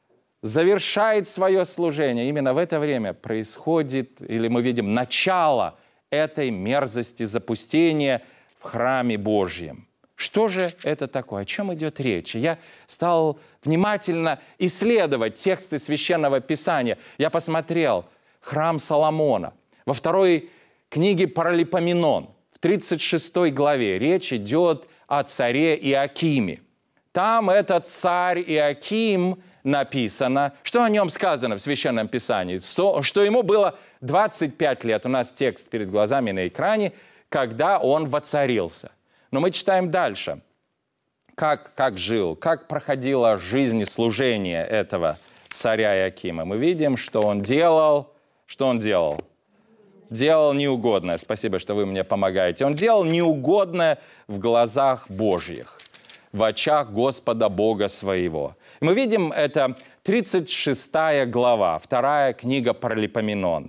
завершает свое служение, именно в это время происходит, или мы видим начало этой мерзости запустения в храме Божьем. Что же это такое? О чем идет речь? Я стал внимательно исследовать тексты Священного Писания. Я посмотрел храм Соломона. Во второй книге Паралипоменон, в тридцать шестой главе, речь идет о царе Иоакиме. Там этот царь Иоаким написано, что о нем сказано в Священном Писании, что, что ему было двадцать пять лет. У нас текст перед глазами на экране, когда он воцарился. Но мы читаем дальше. как, как жил, как проходила жизнь и служение этого царя Иоакима. Мы видим, что он делал, что он делал? Делал неугодное. Спасибо, что вы мне помогаете. Он делал неугодное в глазах Божьих, в очах Господа Бога своего. Мы видим, это тридцать шестая глава, вторая книга Паралипоменон.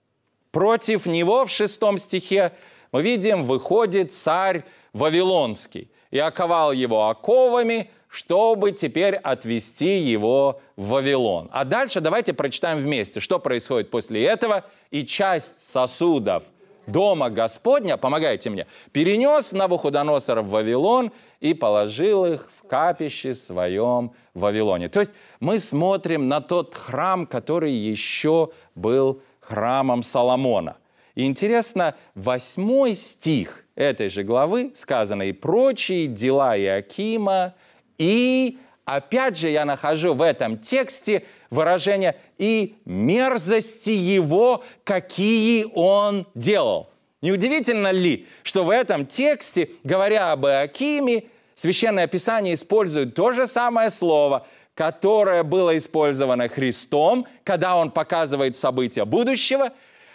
Против него в шестом стихе мы видим, выходит царь Вавилонский и оковал его оковами, чтобы теперь отвести его в Вавилон. А дальше давайте прочитаем вместе, что происходит после этого. «И часть сосудов дома Господня, помогайте мне, перенес Навуходоносор в Вавилон и положил их в капище своем в Вавилоне». То есть мы смотрим на тот храм, который еще был храмом Соломона. И интересно, восьмой стих этой же главы сказано «И прочие дела Иоакима». И опять же я нахожу в этом тексте выражение «и мерзости его, какие он делал». Неудивительно ли, что в этом тексте, говоря об Иоакиме, Священное Писание использует то же самое слово, которое было использовано Христом, когда он показывает события будущего,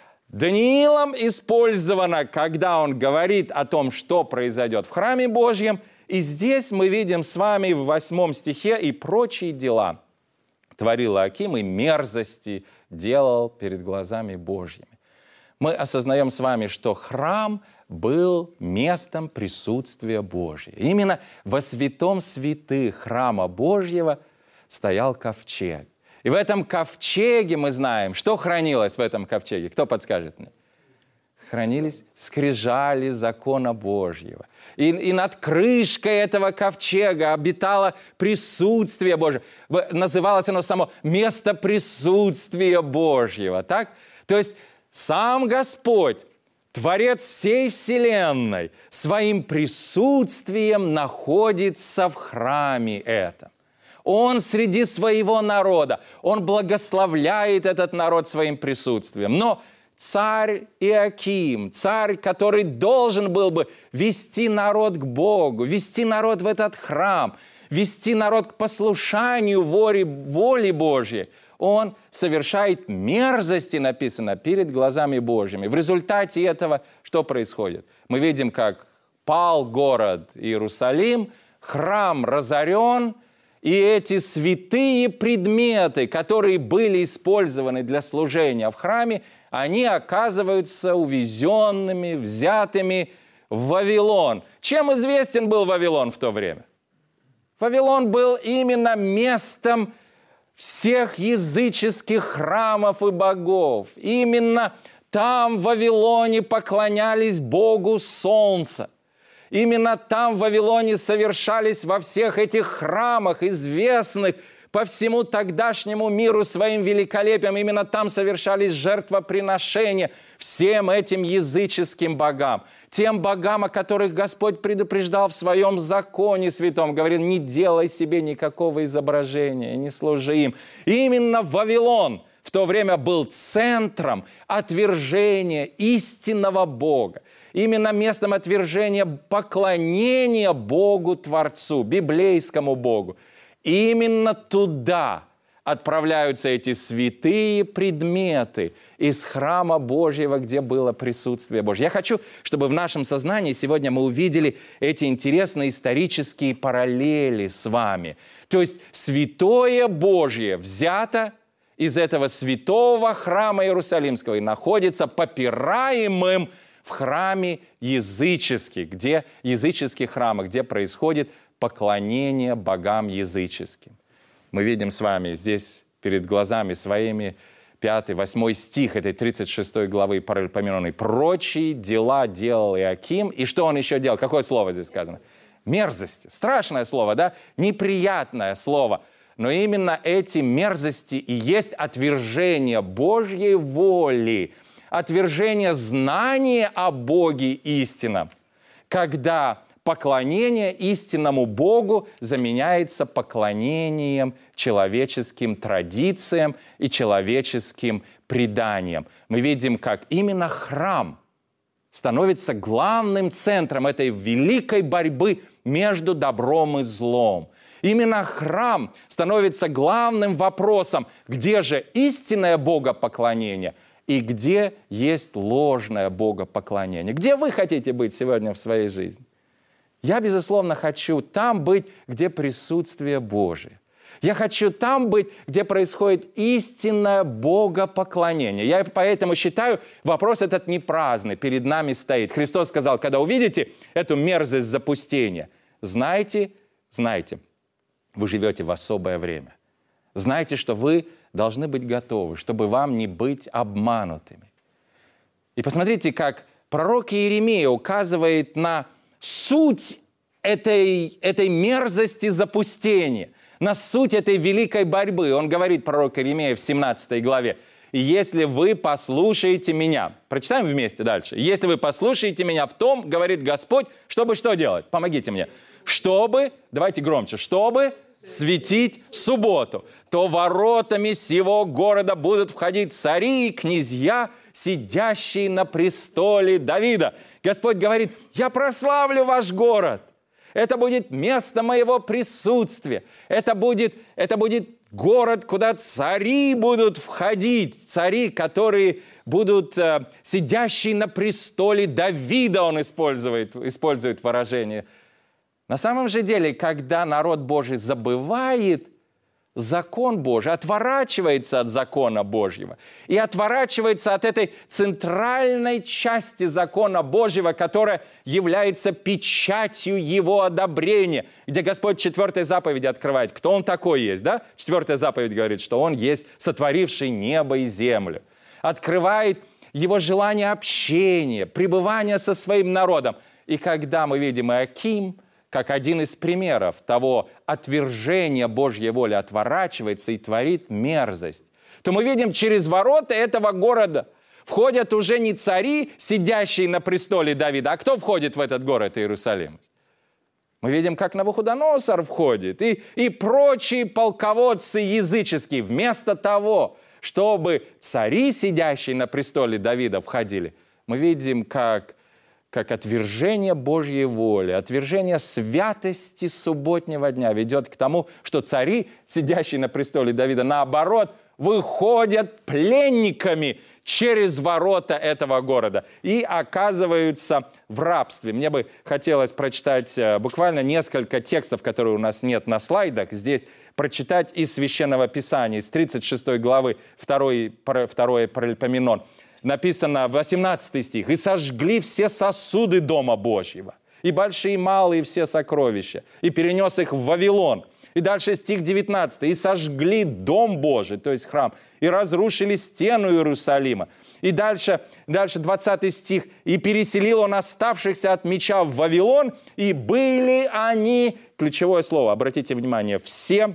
Даниилом использовано, когда он говорит о том, что произойдет в храме Божьем. И здесь мы видим с вами в восьмом стихе «и прочие дела творил Иоаким, и мерзости делал перед глазами Божьими». Мы осознаем с вами, что храм был местом присутствия Божьего. Именно во святом святых храма Божьего стоял ковчег. И в этом ковчеге мы знаем, что хранилось в этом ковчеге. Кто подскажет мне? Хранились скрижали закона Божьего. И, и над крышкой этого ковчега обитало присутствие Божье. Называлось оно само место присутствия Божьего. Так? То есть сам Господь, Творец всей вселенной, своим присутствием находится в храме этом. Он среди своего народа. Он благословляет этот народ своим присутствием. Но царь Иоаким, царь, который должен был бы вести народ к Богу, вести народ в этот храм, вести народ к послушанию воли, воли Божьей, он совершает мерзости, написано, перед глазами Божьими. В результате этого что происходит? Мы видим, как пал город Иерусалим, храм разорен, и эти святые предметы, которые были использованы для служения в храме, они оказываются увезенными, взятыми в Вавилон. Чем известен был Вавилон в то время? Вавилон был именно местом всех языческих храмов и богов. Именно там, в Вавилоне, поклонялись Богу Солнца. Именно там, в Вавилоне, совершались во всех этих храмах, известных по всему тогдашнему миру своим великолепием. Именно там совершались жертвоприношения всем этим языческим богам. Тем богам, о которых Господь предупреждал в своем законе святом. Говорил, не делай себе никакого изображения, не служи им. Именно Вавилон в то время был центром отвержения истинного Бога. Именно местом отвержения поклонения Богу Творцу, библейскому Богу. Именно туда отправляются эти святые предметы из храма Божьего, где было присутствие Божье. Я хочу, чтобы в нашем сознании сегодня мы увидели эти интересные исторические параллели с вами. То есть святое Божье взято из этого святого храма Иерусалимского и находится попираемым в храме языческих, где языческих храмах, где происходит поклонение богам языческим. Мы видим с вами здесь перед глазами своими пятый, восьмой стих этой тридцать шестой главы Паралипоменон. «Прочие дела делал Иоаким». И что он еще делал? Какое слово здесь сказано? Мерзости. Страшное слово, да? Неприятное слово. Но именно эти мерзости и есть отвержение Божьей воли, отвержение знания о Боге истинном, когда поклонение истинному Богу заменяется поклонением человеческим традициям и человеческим преданиям. Мы видим, как именно храм становится главным центром этой великой борьбы между добром и злом. Именно храм становится главным вопросом, где же истинное богопоклонение и где есть ложное богопоклонение. Где вы хотите быть сегодня в своей жизни? Я, безусловно, хочу там быть, где присутствие Божие. Я хочу там быть, где происходит истинное богопоклонение. Я поэтому считаю, вопрос этот не праздный, перед нами стоит. Христос сказал, когда увидите эту мерзость запустения, знайте, знайте, вы живете в особое время. Знайте, что вы должны быть готовы, чтобы вам не быть обманутыми. И посмотрите, как пророк Иеремия указывает на суть этой, этой мерзости запустения, на суть этой великой борьбы. Он говорит, пророк Иеремия в семнадцатой главе, «И если вы послушаете меня», прочитаем вместе дальше, «Если вы послушаете меня в том, говорит Господь, чтобы что делать? Помогите мне. Чтобы, давайте громче, чтобы светить субботу, то воротами сего города будут входить цари и князья, сидящие на престоле Давида». Господь говорит, я прославлю ваш город. Это будет место моего присутствия. Это будет, это будет город, куда цари будут входить. Цари, которые будут э, сидящие на престоле Давида, он использует, использует выражение. На самом же деле, когда народ Божий забывает закон Божий, отворачивается от закона Божьего и отворачивается от этой центральной части закона Божьего, которая является печатью его одобрения, где Господь в четвертой заповеди открывает, кто Он такой есть, да? Четвертая заповедь говорит, что Он есть сотворивший небо и землю. Открывает его желание общения, пребывания со своим народом. И когда мы видим Иоаким, как один из примеров того отвержения Божьей воли, отворачивается и творит мерзость, то мы видим, через ворота этого города входят уже не цари, сидящие на престоле Давида, а кто входит в этот город Иерусалим? Мы видим, как Навуходоносор входит, и, и прочие полководцы языческие. Вместо того, чтобы цари, сидящие на престоле Давида, входили, мы видим, как как отвержение Божьей воли, отвержение святости субботнего дня ведет к тому, что цари, сидящие на престоле Давида, наоборот, выходят пленниками через ворота этого города и оказываются в рабстве. Мне бы хотелось прочитать буквально несколько текстов, которые у нас нет на слайдах, здесь прочитать из Священного Писания, из тридцать шестой главы, второй, второй Паралипоменон. Написано восемнадцатый стих. «И сожгли все сосуды Дома Божьего, и большие и малые все сокровища, и перенес их в Вавилон». И дальше стих девятнадцатый. «И сожгли Дом Божий», то есть храм, «и разрушили стену Иерусалима». И дальше, дальше двадцатый стих. «И переселил он оставшихся от меча в Вавилон, и были они», ключевое слово, обратите внимание, «все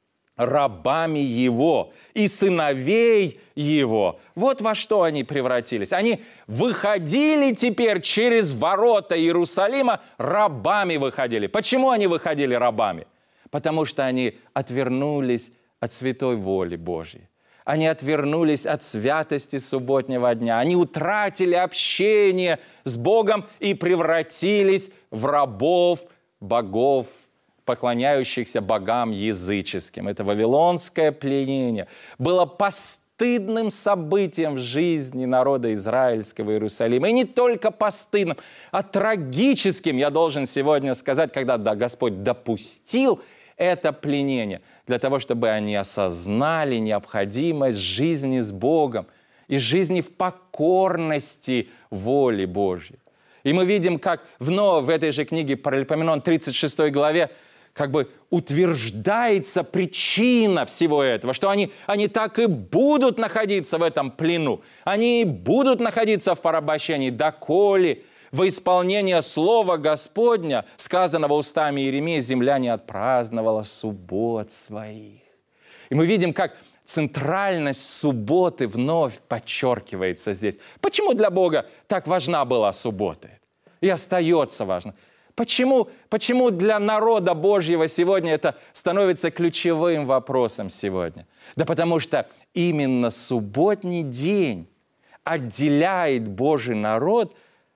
рабами его и сыновей его». Вот во что они превратились. Они выходили теперь через ворота Иерусалима, рабами выходили. Почему они выходили рабами? Потому что они отвернулись от святой воли Божьей. Они отвернулись от святости субботнего дня. Они утратили общение с Богом и превратились в рабов богов, поклоняющихся богам языческим. Это вавилонское пленение было постыдным событием в жизни народа израильского Иерусалима. И не только постыдным, а трагическим, я должен сегодня сказать, когда да, Господь допустил это пленение, для того, чтобы они осознали необходимость жизни с Богом и жизни в покорности воли Божьей. И мы видим, как вновь в этой же книге Паралипоменон, тридцать шестой главе, как бы утверждается причина всего этого, что они, они так и будут находиться в этом плену. Они и будут находиться в порабощении, доколе во исполнение слова Господня, сказанного устами Иеремии, земля не отпраздновала суббот своих. И мы видим, как центральность субботы вновь подчеркивается здесь. Почему для Бога так важна была суббота? И остается важно. Почему, почему для народа Божьего сегодня это становится ключевым вопросом сегодня? Да потому что именно субботний день отделяет Божий народ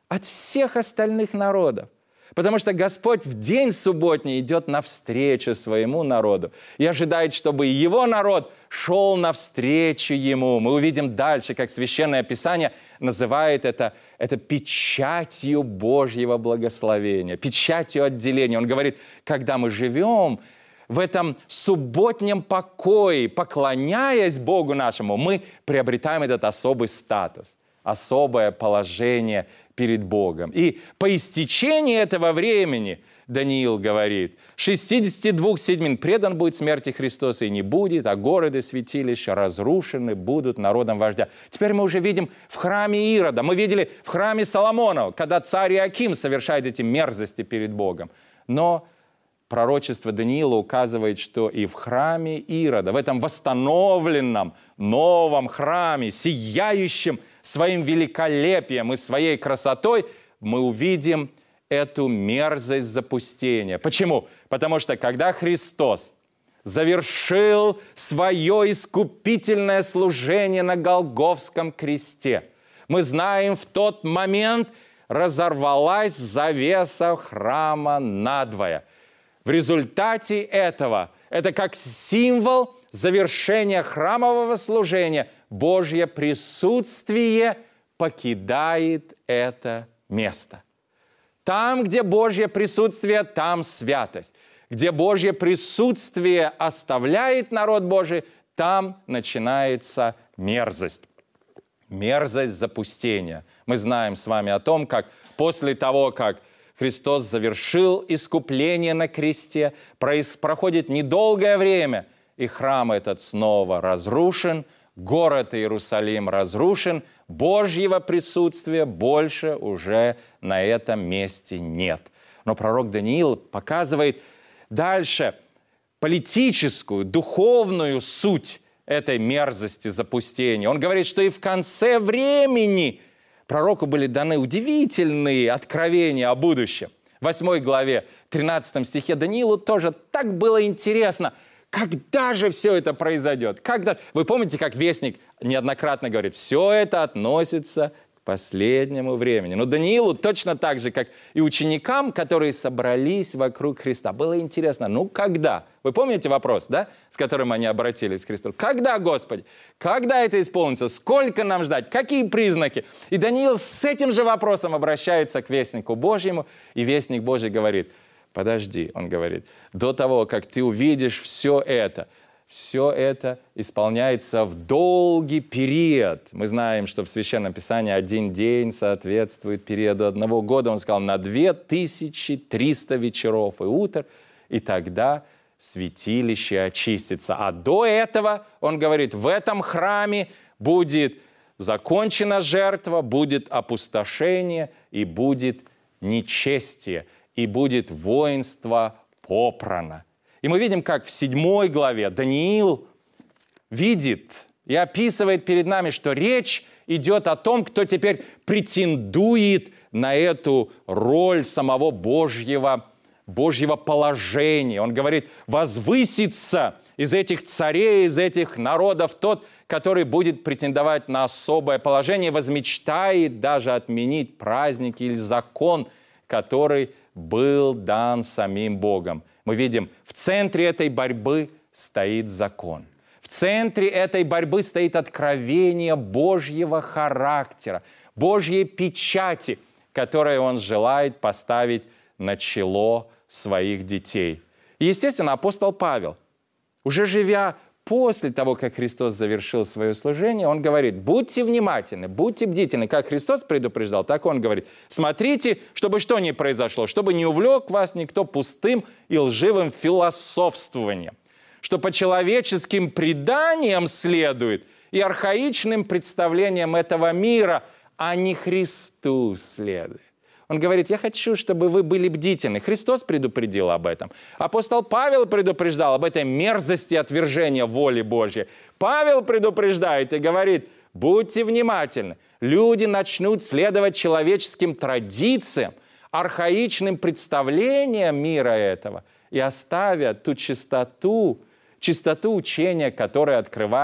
от всех остальных народов. Потому что Господь в день субботний идет навстречу своему народу и ожидает, чтобы его народ шел навстречу ему. Мы увидим дальше, как Священное Писание называет это, это печатью Божьего благословения, печатью отделения. Он говорит, когда мы живем в этом субботнем покое, поклоняясь Богу нашему, мы приобретаем этот особый статус, особое положение перед Богом. И по истечении этого времени, Даниил говорит, шестидесяти двух седьмин предан будет смерти Христос и не будет, а города святилища разрушены будут народом вождя. Теперь мы уже видим в храме Ирода, мы видели в храме Соломонова, когда царь Иоаким совершает эти мерзости перед Богом. Но пророчество Даниила указывает, что и в храме Ирода, в этом восстановленном новом храме, сияющем своим великолепием и своей красотой, мы увидим эту мерзость запустения. Почему? Потому что когда Христос завершил свое искупительное служение на Голгофском кресте, мы знаем, в тот момент разорвалась завеса храма надвое. В результате этого, это как символ завершения храмового служения, Божье присутствие покидает это место. Там, где Божье присутствие, там святость. Где Божье присутствие оставляет народ Божий, там начинается мерзость. Мерзость запустения. Мы знаем с вами о том, как после того, как Христос завершил искупление на кресте, проходит недолгое время, и храм этот снова разрушен, город Иерусалим разрушен, Божьего присутствия больше уже на этом месте нет. Но пророк Даниил показывает дальше политическую, духовную суть этой мерзости запустения. Он говорит, что и в конце времени пророку были даны удивительные откровения о будущем. В восьмой главе, тринадцатом стихе Даниилу тоже так было интересно, когда же все это произойдет? Когда... Вы помните, как Вестник неоднократно говорит, все это относится к последнему времени. Но Даниилу точно так же, как и ученикам, которые собрались вокруг Христа, было интересно, ну когда? Вы помните вопрос, да, с которым они обратились к Христу? Когда, Господи? Когда это исполнится? Сколько нам ждать? Какие признаки? И Даниил с этим же вопросом обращается к Вестнику Божьему, и Вестник Божий говорит, подожди, он говорит, до того, как ты увидишь все это, все это исполняется в долгий период. Мы знаем, что в Священном Писании один день соответствует периоду одного года. Он сказал, на две тысячи триста вечеров и утр, и тогда святилище очистится. А до этого, он говорит, в этом храме будет закончена жертва, будет опустошение и будет нечестие, и будет воинство попрано. И мы видим, как в седьмой главе Даниил видит и описывает перед нами, что речь идет о том, кто теперь претендует на эту роль самого Божьего, Божьего положения. Он говорит, возвысится из этих царей, из этих народов тот, который будет претендовать на особое положение, возмечтает даже отменить праздники или закон, который был дан самим Богом. Мы видим, в центре этой борьбы стоит закон. В центре этой борьбы стоит откровение Божьего характера, Божьей печати, которое Он желает поставить на чело своих детей. И, естественно, апостол Павел, уже живя после того, как Христос завершил свое служение, он говорит, будьте внимательны, будьте бдительны. Как Христос предупреждал, так он говорит, смотрите, чтобы что ни произошло, чтобы не увлек вас никто пустым и лживым философствованием, что по человеческим преданиям следует и архаичным представлениям этого мира, а не Христу следует. Он говорит, я хочу, чтобы вы были бдительны. Христос предупредил об этом. Апостол Павел предупреждал об этой мерзости отвержения воли Божьей. Павел предупреждает и говорит, будьте внимательны. Люди начнут следовать человеческим традициям, архаичным представлениям мира этого и оставят ту чистоту, чистоту учения, которая открывает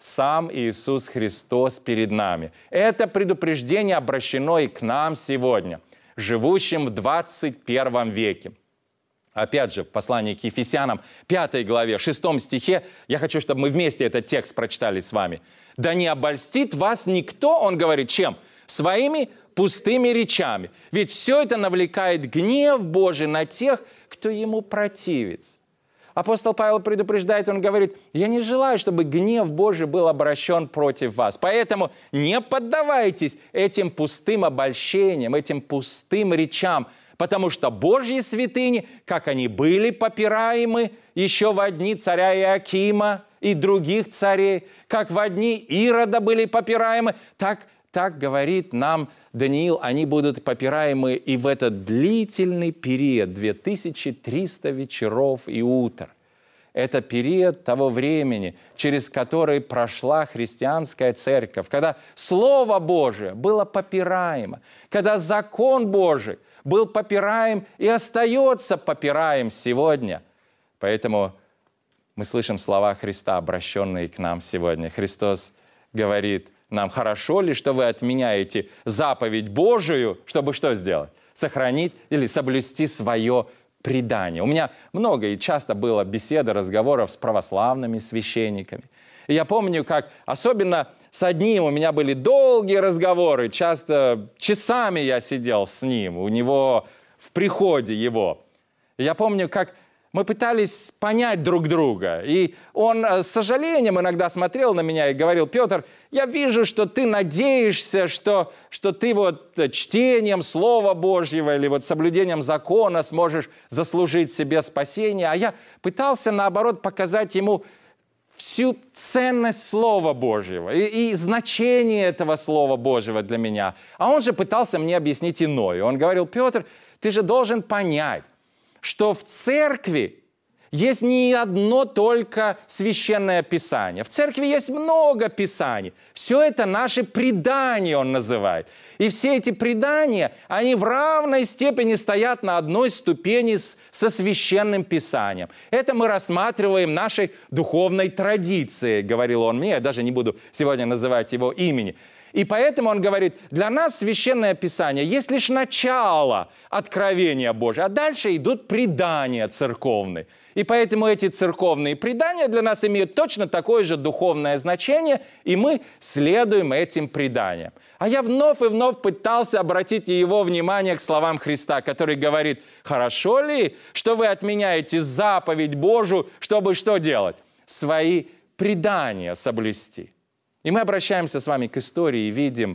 сам Иисус Христос перед нами. Это предупреждение обращено и к нам сегодня, живущим в двадцать первом веке. Опять же, в послании к Ефесянам, пятой главе, шестом стихе, я хочу, чтобы мы вместе этот текст прочитали с вами. «Да не обольстит вас никто», он говорит, чем? Своими пустыми речами. Ведь все это навлекает гнев Божий на тех, кто ему противится. Апостол Павел предупреждает, он говорит, я не желаю, чтобы гнев Божий был обращен против вас. Поэтому не поддавайтесь этим пустым обольщениям, этим пустым речам, потому что Божьи святыни, как они были попираемы еще в дни царя Иоакима и других царей, как в дни Ирода были попираемы, так, так говорит нам Даниил, они будут попираемы и в этот длительный период, две тысячи триста вечеров и утр. Это период того времени, через который прошла христианская церковь, когда Слово Божие было попираемо, когда закон Божий был попираем и остается попираем сегодня. Поэтому мы слышим слова Христа, обращенные к нам сегодня. Христос говорит нам, хорошо ли, что вы отменяете заповедь Божию, чтобы что сделать? Сохранить или соблюсти свое предание. У меня много и часто было беседы, разговоров с православными священниками. И я помню, как особенно с одним у меня были долгие разговоры, часто часами я сидел с ним, у него в приходе его. И я помню, как мы пытались понять друг друга. И он с сожалением иногда смотрел на меня и говорил, Петр, я вижу, что ты надеешься, что, что ты вот чтением Слова Божьего или вот соблюдением закона сможешь заслужить себе спасение. А я пытался, наоборот, показать ему всю ценность Слова Божьего и, и значение этого Слова Божьего для меня. А он же пытался мне объяснить иное. Он говорил, Петр, ты же должен понять, что в церкви есть не одно только священное писание. В церкви есть много писаний. Все это наши предания, он называет. И все эти предания, они в равной степени стоят на одной ступени с, со священным писанием. Это мы рассматриваем нашей духовной традицией, говорил он мне. Я даже не буду сегодня называть его имени. И поэтому он говорит, для нас Священное Писание есть лишь начало откровения Божия, а дальше идут предания церковные. И поэтому эти церковные предания для нас имеют точно такое же духовное значение, и мы следуем этим преданиям. А я вновь и вновь пытался обратить его внимание к словам Христа, который говорит, хорошо ли, что вы отменяете заповедь Божию, чтобы что делать? Свои предания соблюсти. И мы обращаемся с вами к истории и видим,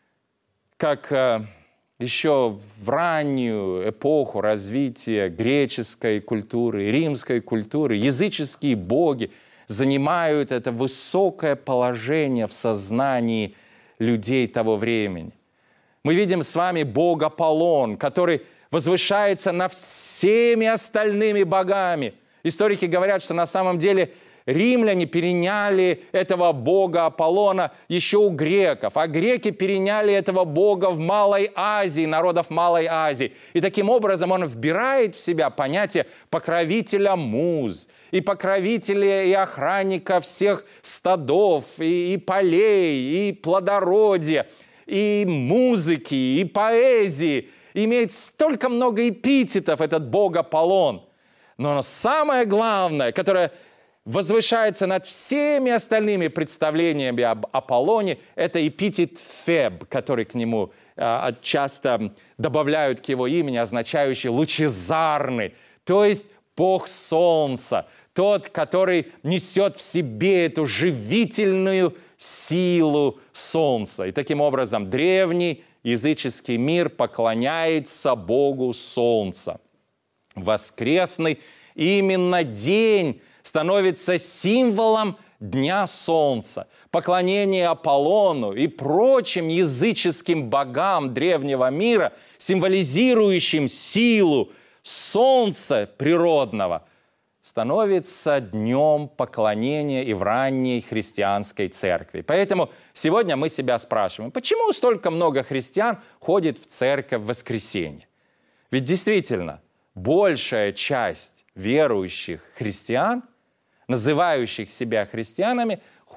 как э, еще в раннюю эпоху развития греческой культуры, римской культуры, языческие боги занимают это высокое положение в сознании людей того времени. Мы видим с вами бог Аполлон, который возвышается над всеми остальными богами. Историки говорят, что на самом деле римляне переняли этого бога Аполлона еще у греков, а греки переняли этого бога в Малой Азии, народов Малой Азии. И таким образом он вбирает в себя понятие покровителя муз, и покровителя и охранника всех стадов, и, и полей, и плодородия, и музыки, и поэзии. Имеет столько много эпитетов этот бог Аполлон. Но самое главное, которое возвышается над всеми остальными представлениями об Аполлоне, это эпитет Феб, который к нему э, часто добавляют к его имени, означающий лучезарный, то есть бог солнца, тот, который несет в себе эту живительную силу солнца. И таким образом древний языческий мир поклоняется богу солнца. Воскресный именно день становится символом Дня Солнца. Поклонение Аполлону и прочим языческим богам древнего мира, символизирующим силу Солнца природного, становится днем поклонения и в ранней христианской церкви. Поэтому сегодня мы себя спрашиваем, почему столько много христиан ходит в церковь в воскресенье? Ведь действительно, большая часть верующих христиан, называющих себя христианами,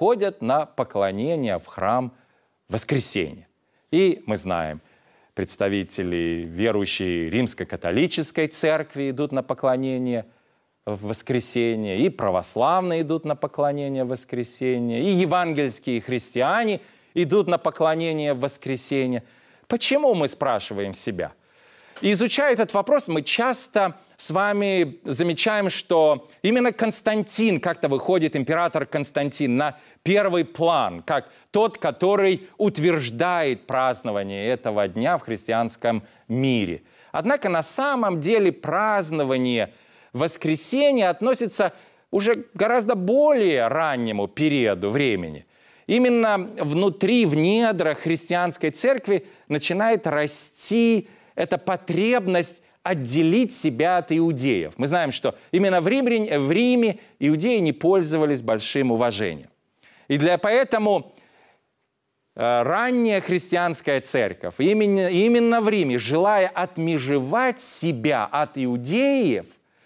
ходят на поклонение в храм в воскресенье. И мы знаем, представители верующей римско-католической церкви идут на поклонение в воскресенье, и православные идут на поклонение в воскресенье, и евангельские христиане идут на поклонение в воскресенье. Почему, мы спрашиваем себя? И изучая этот вопрос, мы часто с вами замечаем, что именно Константин, как-то выходит, император Константин, на первый план, как тот, который утверждает празднование этого дня в христианском мире. Однако на самом деле празднование воскресенья относится уже к гораздо более раннему периоду времени. Именно внутри, в недрах христианской церкви начинает расти эта потребность отделить себя от иудеев. Мы знаем, что именно в Риме, в Риме иудеи не пользовались большим уважением. И для поэтому э, ранняя христианская церковь, именно, именно в Риме, желая отмежевать себя от иудеев,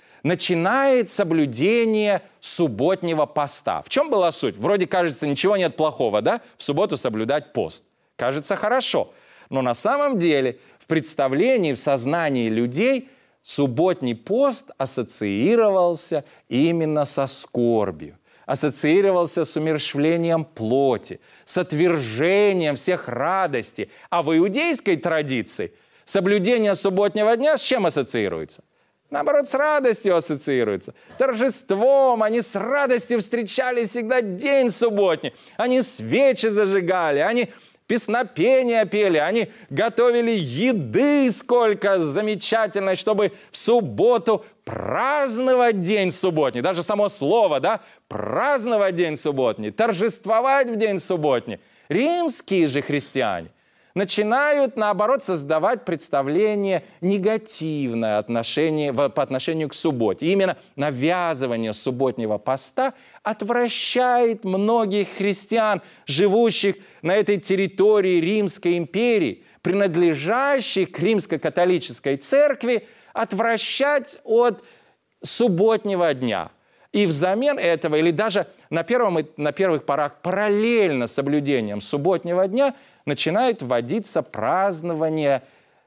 начинает соблюдение субботнего поста. В чем была суть? Вроде кажется, ничего нет плохого, да? В субботу соблюдать пост. Кажется, хорошо. Но на самом деле в представлении, в сознании людей субботний пост ассоциировался именно со скорбью, ассоциировался с умерщвлением плоти, с отвержением всех радостей. А в иудейской традиции соблюдение субботнего дня с чем ассоциируется? Наоборот, с радостью ассоциируется, торжеством. Они с радостью встречали всегда день субботний. Они свечи зажигали, они песнопения пели, они готовили еды сколько замечательной, чтобы в субботу праздновать день субботний. Даже само слово, да, праздновать день субботний, торжествовать в день субботний. Римские же христиане начинают, наоборот, создавать представление негативное отношение, по отношению к субботе. И именно навязывание субботнего поста отвращает многих христиан, живущих на этой территории Римской империи, принадлежащих к римско-католической церкви, отвращать от субботнего дня. И взамен этого, или даже на, первом, на первых порах параллельно с соблюдением субботнего дня, начинает вводиться празднование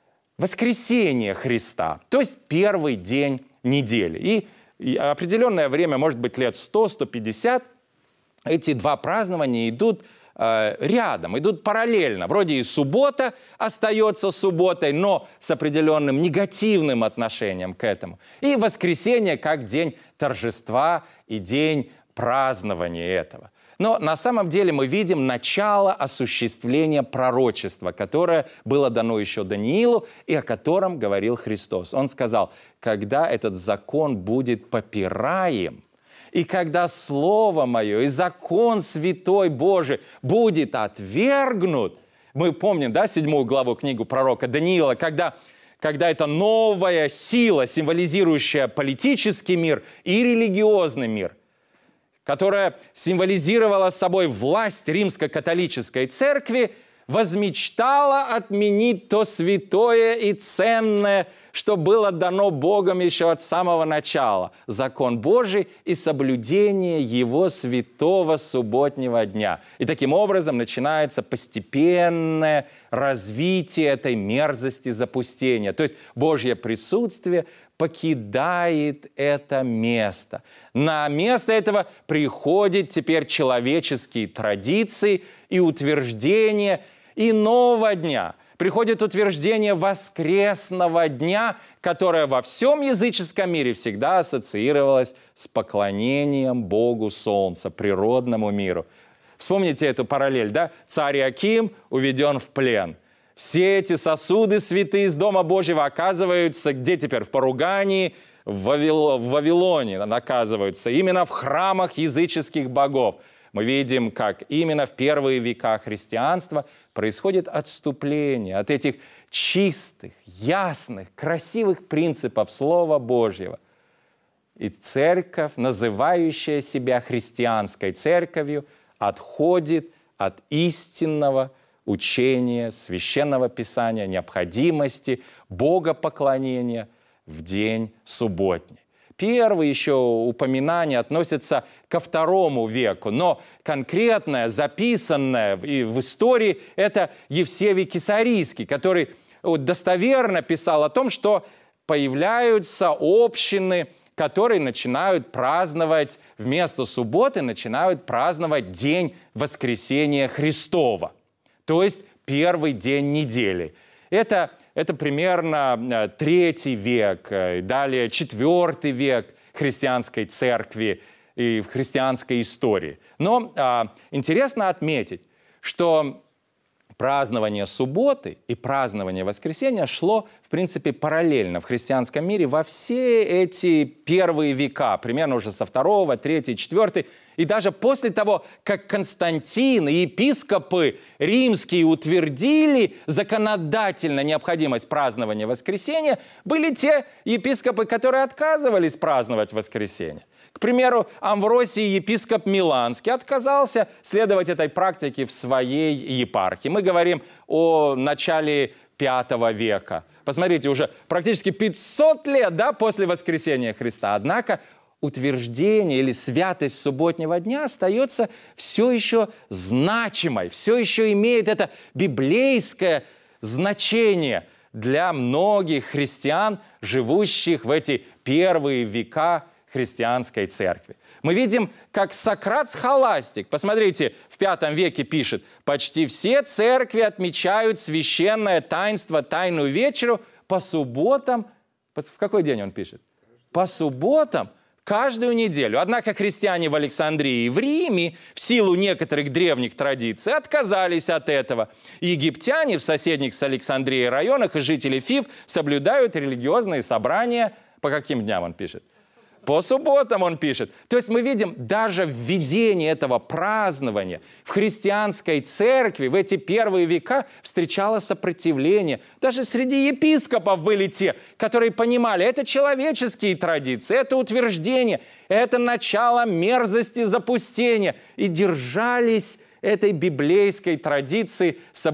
воскресения Христа, то есть первый день недели. И, и определенное время, может быть, лет сто - сто пятьдесят, эти два празднования идут э, рядом, идут параллельно. Вроде и суббота остается субботой, но с определенным негативным отношением к этому. И воскресенье как день торжества и день празднования этого. Но на самом деле мы видим начало осуществления пророчества, которое было дано еще Даниилу и о котором говорил Христос. Он сказал, когда этот закон будет попираем, и когда Слово Мое и закон Святой Божий будет отвергнут, мы помним, да, седьмую главу книгу пророка Даниила, когда, когда эта новая сила, символизирующая политический мир и религиозный мир, которая символизировала собой власть римско-католической церкви, возмечтала отменить то святое и ценное, что было дано Богом еще от самого начала – закон Божий и соблюдение Его святого субботнего дня. И таким образом начинается постепенное развитие этой мерзости запустения. То есть Божье присутствие покидает это место. На место этого приходят теперь человеческие традиции и утверждения иного дня. Приходит утверждение воскресного дня, которое во всем языческом мире всегда ассоциировалось с поклонением Богу Солнца, природному миру. Вспомните эту параллель, да? Царь Иаким уведен в плен. Все эти сосуды святые из Дома Божьего оказываются где теперь? В поругании, в, Вавил... в Вавилоне оказываются, именно в храмах языческих богов. Мы видим, как именно в первые века христианства происходит отступление от этих чистых, ясных, красивых принципов Слова Божьего. И церковь, называющая себя христианской церковью, отходит от истинного учения, священного писания, необходимости богопоклонения в день субботний. первые еще упоминания относятся ко второму веку, но конкретное, записанное в, и в истории, это Евсевий Кесарийский, который достоверно писал о том, что появляются общины, которые начинают праздновать вместо субботы, начинают праздновать день воскресения Христова, то есть первый день недели. Это, это примерно третий век, далее четвертый век христианской церкви и христианской истории. Но а, интересно отметить, что празднование субботы и празднование воскресения шло, в принципе, параллельно в христианском мире во все эти первые века, примерно уже со второго, третьего, четвертого. И даже после того, как Константин и епископы римские утвердили законодательно необходимость празднования воскресения, были те епископы, которые отказывались праздновать воскресенье. К примеру, Амвросий, епископ Миланский, отказался следовать этой практике в своей епархии. Мы говорим о начале пятого века. Посмотрите, уже практически пятьсот лет, да, после воскресения Христа. Однако утверждение или святость субботнего дня остается все еще значимой, все еще имеет это библейское значение для многих христиан, живущих в эти первые века христианской церкви. Мы видим, как Сократ Схоластик, посмотрите, в пятом веке пишет: «Почти все церкви отмечают священное таинство, тайную вечеру по субботам». В какой день он пишет? По субботам каждую неделю. Однако христиане в Александрии и в Риме в силу некоторых древних традиций отказались от этого. Египтяне в соседних с Александрией районах и жители Фив соблюдают религиозные собрания. По каким дням он пишет? По субботам он пишет. То есть мы видим даже введение этого празднования в христианской церкви в эти первые века встречало сопротивление. Даже среди епископов были те, которые понимали, это человеческие традиции, это утверждение, это начало мерзости запустения. И держались этой библейской традиции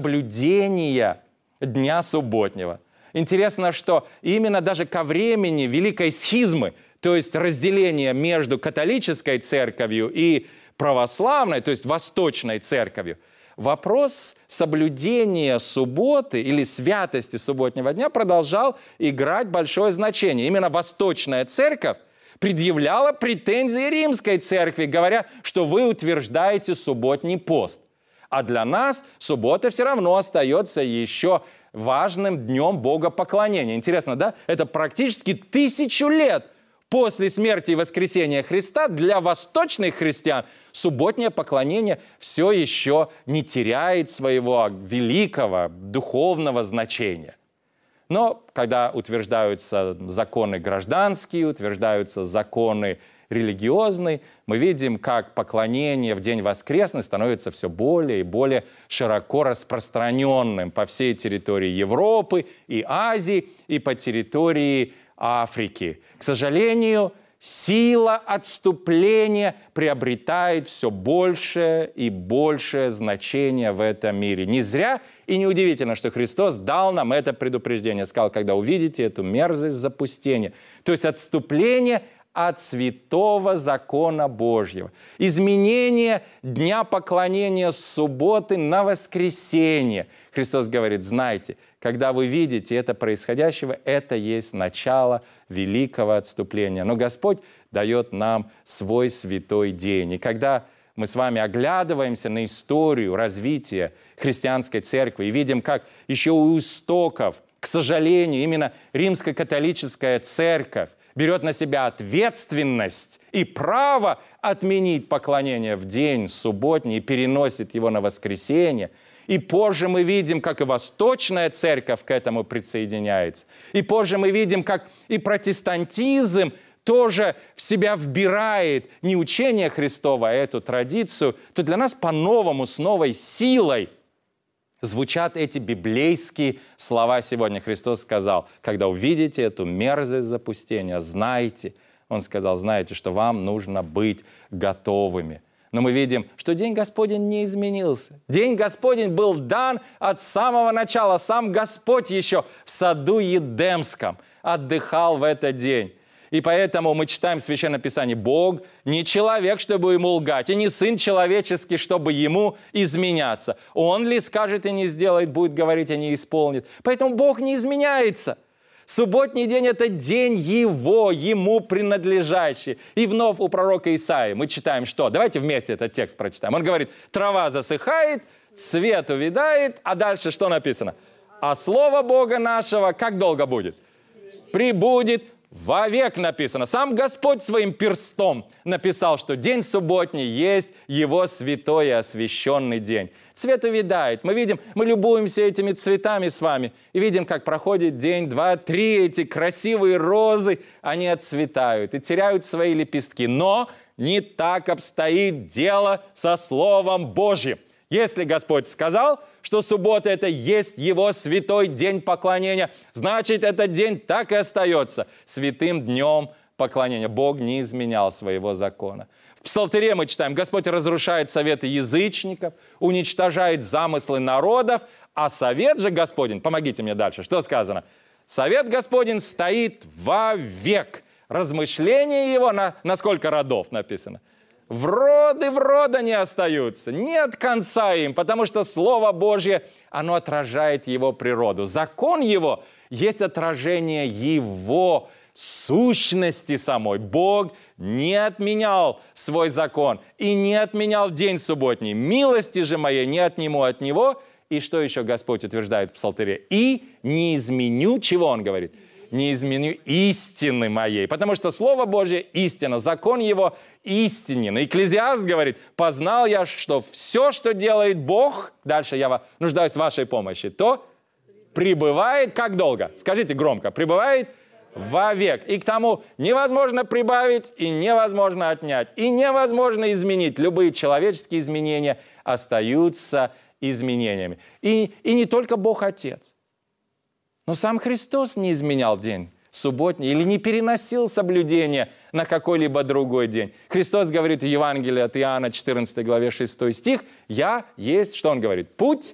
соблюдения дня субботнего. Интересно, что именно даже ко времени Великой Схизмы, то есть разделение между католической церковью и православной, то есть восточной церковью, вопрос соблюдения субботы или святости субботнего дня продолжал играть большое значение. Именно восточная церковь предъявляла претензии римской церкви, говоря, что вы утверждаете субботний пост. А для нас суббота все равно остается еще важным днем богопоклонения. Интересно, да? Это практически тысячу лет после смерти и воскресения Христа для восточных христиан субботнее поклонение все еще не теряет своего великого духовного значения. Но когда утверждаются законы гражданские, утверждаются законы религиозные, мы видим, как поклонение в день воскресный становится все более и более широко распространенным по всей территории Европы и Азии, и по территории Африки. К сожалению, сила отступления приобретает все большее и большее значение в этом мире. Не зря и неудивительно, что Христос дал нам это предупреждение. Сказал, когда увидите эту мерзость запустения, то есть отступление от святого закона Божьего. Изменение дня поклонения с субботы на воскресенье. Христос говорит, знайте, когда вы видите это происходящего, это есть начало великого отступления. Но Господь дает нам свой святой день. И когда мы с вами оглядываемся на историю развития христианской церкви и видим, как еще у истоков, к сожалению, именно римско-католическая церковь берет на себя ответственность и право отменить поклонение в день субботний и переносит его на воскресенье. И позже мы видим, как и Восточная Церковь к этому присоединяется. И позже мы видим, как и протестантизм тоже в себя вбирает не учение Христово, а эту традицию. То для нас по-новому, с новой силой звучат эти библейские слова сегодня. Христос сказал, когда увидите эту мерзость запустения, знайте, Он сказал, знаете, что вам нужно быть готовыми. Но мы видим, что День Господень не изменился. День Господень был дан от самого начала. Сам Господь еще в саду Едемском отдыхал в этот день. И поэтому мы читаем в Священном Писании: Бог не человек, чтобы ему лгать, и не сын человеческий, чтобы ему изменяться. Он ли скажет и не сделает, будет говорить и не исполнит. Поэтому Бог не изменяется. Субботний день – это день Его, Ему принадлежащий. И вновь у пророка Исаии мы читаем что? Давайте вместе этот текст прочитаем. Он говорит: трава засыхает, цвет увядает, а дальше что написано? А слово Бога нашего как долго будет? Прибудет вовек, написано. Сам Господь своим перстом написал, что день субботний есть Его святой и освященный день. Цвет увядает. Мы видим, мы любуемся этими цветами с вами и видим, как проходит день, два, три, эти красивые розы, они отцветают и теряют свои лепестки. Но не так обстоит дело со Словом Божьим. Если Господь сказал, что суббота – это есть Его святой день поклонения, значит, этот день так и остается святым днем поклонения. Бог не изменял своего закона. В Псалтыре мы читаем: Господь разрушает советы язычников, уничтожает замыслы народов, а совет же Господень, помогите мне дальше, что сказано? Совет Господень стоит вовек. Размышления Его на, на сколько родов написано? В роды в роды они остаются. Нет конца им, потому что Слово Божье, оно отражает Его природу. Закон Его есть отражение Его сущности самой. Бог не отменял свой закон и не отменял день субботний. Милости же моей не отниму от Него. И что еще Господь утверждает в Псалтыре? И не изменю, чего Он говорит? Не изменю истины моей. Потому что Слово Божье истина, закон Его истинен. Экклезиаст говорит: познал я, что все, что делает Бог, дальше я нуждаюсь в вашей помощи, то пребывает как долго? Скажите громко: пребывает вовек. И к тому невозможно прибавить и невозможно отнять. И невозможно изменить. Любые человеческие изменения остаются изменениями. И, и не только Бог Отец. Но сам Христос не изменял день субботний или не переносил соблюдение на какой-либо другой день. Христос говорит в Евангелии от Иоанна, четырнадцатой главе, шестой стих: «Я есть», что Он говорит? «Путь,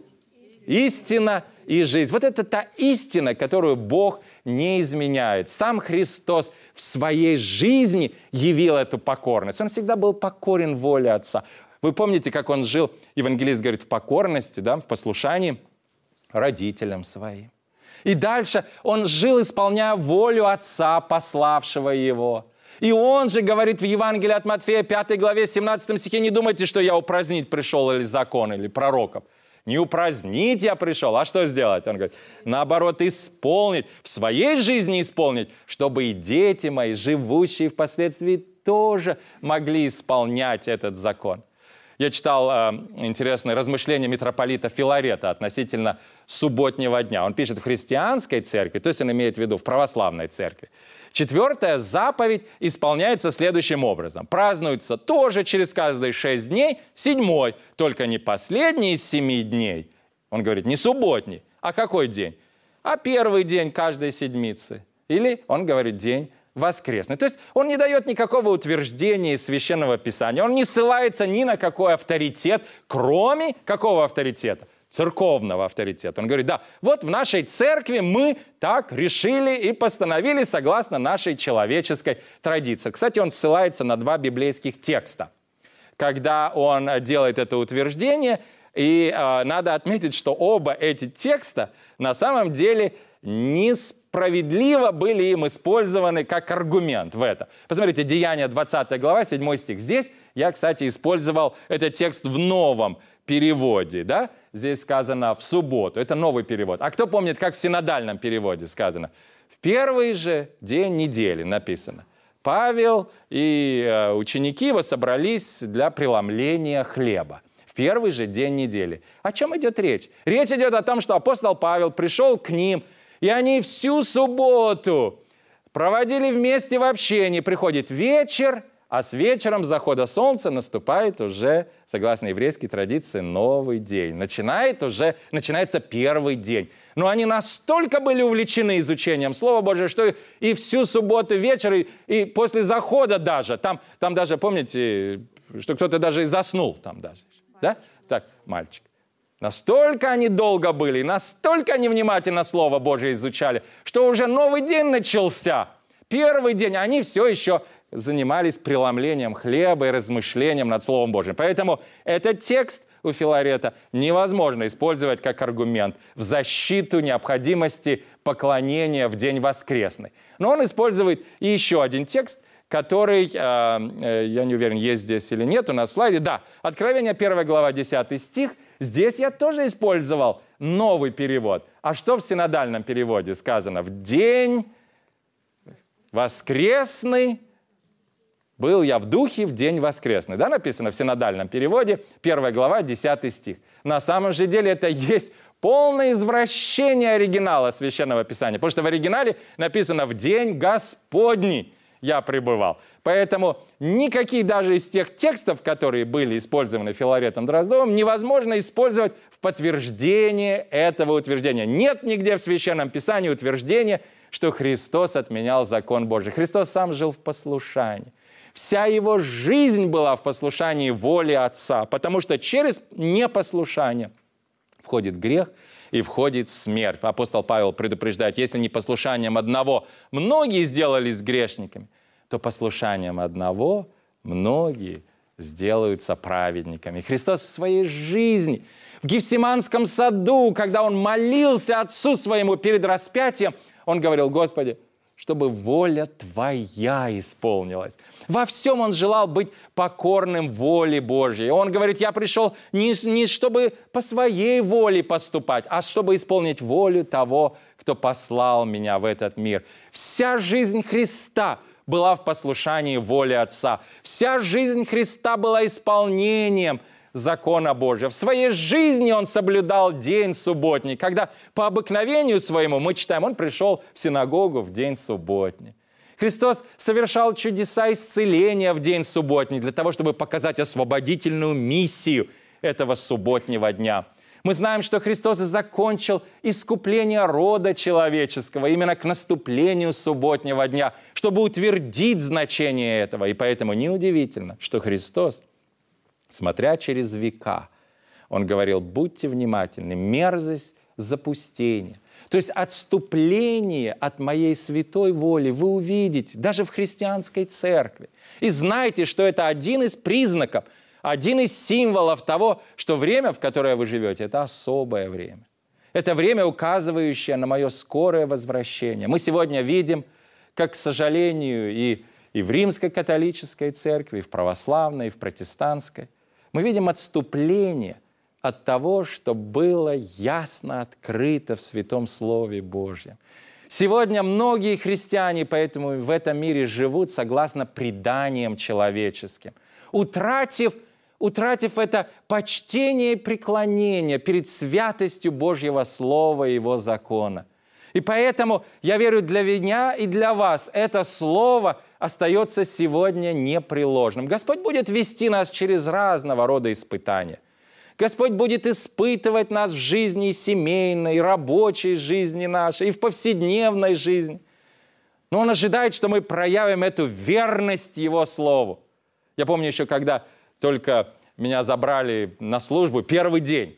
истина и жизнь». Вот это та истина, которую Бог не изменяет. Сам Христос в своей жизни явил эту покорность. Он всегда был покорен воле Отца. Вы помните, как Он жил, евангелист говорит, в покорности, да, в послушании родителям своим. И дальше Он жил, исполняя волю Отца, пославшего Его. И Он же говорит в Евангелии от Матфея, пятой главе, семнадцатом стихе: «Не думайте, что я упразднить пришел или закон, или пророков». Не упразднить я пришел, а что сделать? Он говорит: наоборот, исполнить, в своей жизни исполнить, чтобы и дети мои, живущие впоследствии, тоже могли исполнять этот закон. Я читал э, интересные размышления митрополита Филарета относительно субботнего дня. Он пишет: в христианской церкви, то есть он имеет в виду в православной церкви, четвертая заповедь исполняется следующим образом. Празднуется тоже через каждые шесть дней, седьмой, только не последний из семи дней. Он говорит, не субботний, а какой день? А первый день каждой седмицы. Или, он говорит, день воскресный. То есть он не дает никакого утверждения из Священного Писания. Он не ссылается ни на какой авторитет, кроме какого авторитета? Церковного авторитета. Он говорит, да, вот в нашей церкви мы так решили и постановили согласно нашей человеческой традиции. Кстати, он ссылается на два библейских текста. Когда он делает это утверждение, и э, надо отметить, что оба эти текста на самом деле несправедливо были им использованы как аргумент в это. Посмотрите, Деяния двадцатая глава, седьмой стих. Здесь я, кстати, использовал этот текст в новом переводе, да? Здесь сказано «в субботу». Это новый перевод. А кто помнит, как в синодальном переводе сказано? В первый же день недели написано. Павел и э, ученики его собрались для преломления хлеба. В первый же день недели. О чем идет речь? Речь идет о том, что апостол Павел пришел к ним, и они всю субботу проводили вместе в общении. Приходит вечер, а с вечером захода солнца наступает уже, согласно еврейской традиции, новый день. Начинает уже, начинается первый день. Но они настолько были увлечены изучением Слова Божьего, что и всю субботу вечер, и, и после захода даже, там, там даже, помните, что кто-то даже и заснул там даже. Да? Так, мальчик. Настолько они долго были, настолько они внимательно Слово Божие изучали, что уже новый день начался. первый день они все еще занимались преломлением хлеба и размышлением над Словом Божьим. Поэтому этот текст у Филарета невозможно использовать как аргумент в защиту необходимости поклонения в день воскресный. Но он использует и еще один текст, который, э, э, я не уверен, есть здесь или нет у нас в слайде. Да, Откровение первая глава, десятый стих. Здесь я тоже использовал новый перевод. А что в синодальном переводе сказано? В день воскресный был я в духе в день воскресный. Да, написано в синодальном переводе, первая глава, десятый стих. На самом же деле это есть полное извращение оригинала Священного Писания. Потому что в оригинале написано «в день Господний я пребывал». Поэтому никакие даже из тех текстов, которые были использованы Филаретом Дроздовым, невозможно использовать в подтверждение этого утверждения. Нет нигде в Священном Писании утверждения, что Христос отменял закон Божий. Христос сам жил в послушании. Вся его жизнь была в послушании воли Отца, потому что через непослушание входит грех и входит смерть. Апостол Павел предупреждает, если не послушанием одного многие сделались грешниками, то послушанием одного многие сделаются праведниками. Христос в своей жизни, в Гефсиманском саду, когда Он молился Отцу Своему перед распятием, Он говорил: «Господи, чтобы воля Твоя исполнилась». Во всем Он желал быть покорным воле Божьей. Он говорит: я пришел не, не чтобы по своей воле поступать, а чтобы исполнить волю того, кто послал меня в этот мир. Вся жизнь Христа была в послушании воли Отца. Вся жизнь Христа была исполнением закона Божия. В своей жизни Он соблюдал день субботний, когда по обыкновению своему, мы читаем, Он пришел в синагогу в день субботний. Христос совершал чудеса исцеления в день субботний для того, чтобы показать освободительную миссию этого субботнего дня. Мы знаем, что Христос закончил искупление рода человеческого именно к наступлению субботнего дня, чтобы утвердить значение этого. И поэтому неудивительно, что Христос, смотря через века, Он говорил: будьте внимательны, мерзость запустения. То есть отступление от моей святой воли вы увидите даже в христианской церкви. И знайте, что это один из признаков, один из символов того, что время, в которое вы живете, это особое время. Это время, указывающее на мое скорое возвращение. Мы сегодня видим, как, к сожалению, и, и в римской католической церкви, и в православной, и в протестантской, мы видим отступление от того, что было ясно открыто в Святом Слове Божьем. Сегодня многие христиане поэтому в этом мире живут согласно преданиям человеческим, утратив, утратив это почтение и преклонение перед святостью Божьего Слова и Его закона. И поэтому, я верю, для меня и для вас это Слово остается сегодня непреложным. Господь будет вести нас через разного рода испытания. Господь будет испытывать нас в жизни и семейной, и рабочей жизни нашей, и в повседневной жизни. Но Он ожидает, что мы проявим эту верность Его Слову. Я помню еще, когда только меня забрали на службу, первый день.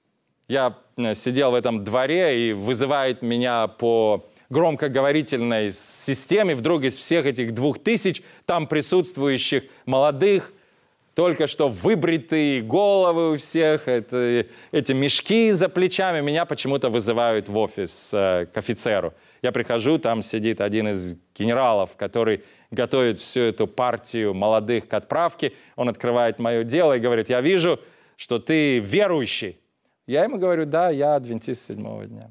Я сидел в этом дворе, и вызывает меня по громкоговорительной системе вдруг из всех этих двух тысяч там присутствующих молодых, только что выбритые головы у всех, это, эти мешки за плечами, меня почему-то вызывают в офис э, к офицеру. Я прихожу, там сидит один из генералов, который готовит всю эту партию молодых к отправке. Он открывает мое дело и говорит: я вижу, что ты верующий. Я ему говорю: да, я адвентист седьмого дня.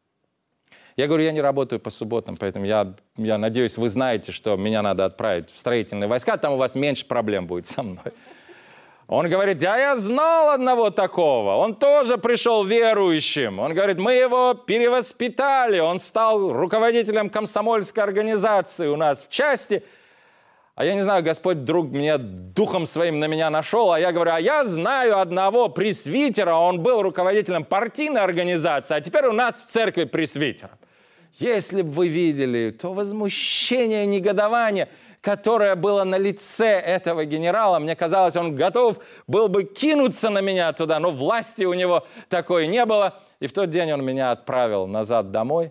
Я говорю: я не работаю по субботам, поэтому я, я надеюсь, вы знаете, что меня надо отправить в строительные войска, там у вас меньше проблем будет со мной. Он говорит: да, я знал одного такого, он тоже пришел верующим. Он говорит: мы его перевоспитали, он стал руководителем комсомольской организации у нас в части. А я не знаю, Господь вдруг меня духом своим на меня нашел, а я говорю: а я знаю одного пресвитера, он был руководителем партийной организации, а теперь у нас в церкви пресвитер. Если бы вы видели то возмущение, негодование, которое было на лице этого генерала, мне казалось, он готов был бы кинуться на меня туда, но власти у него такой не было. И в тот день он меня отправил назад домой.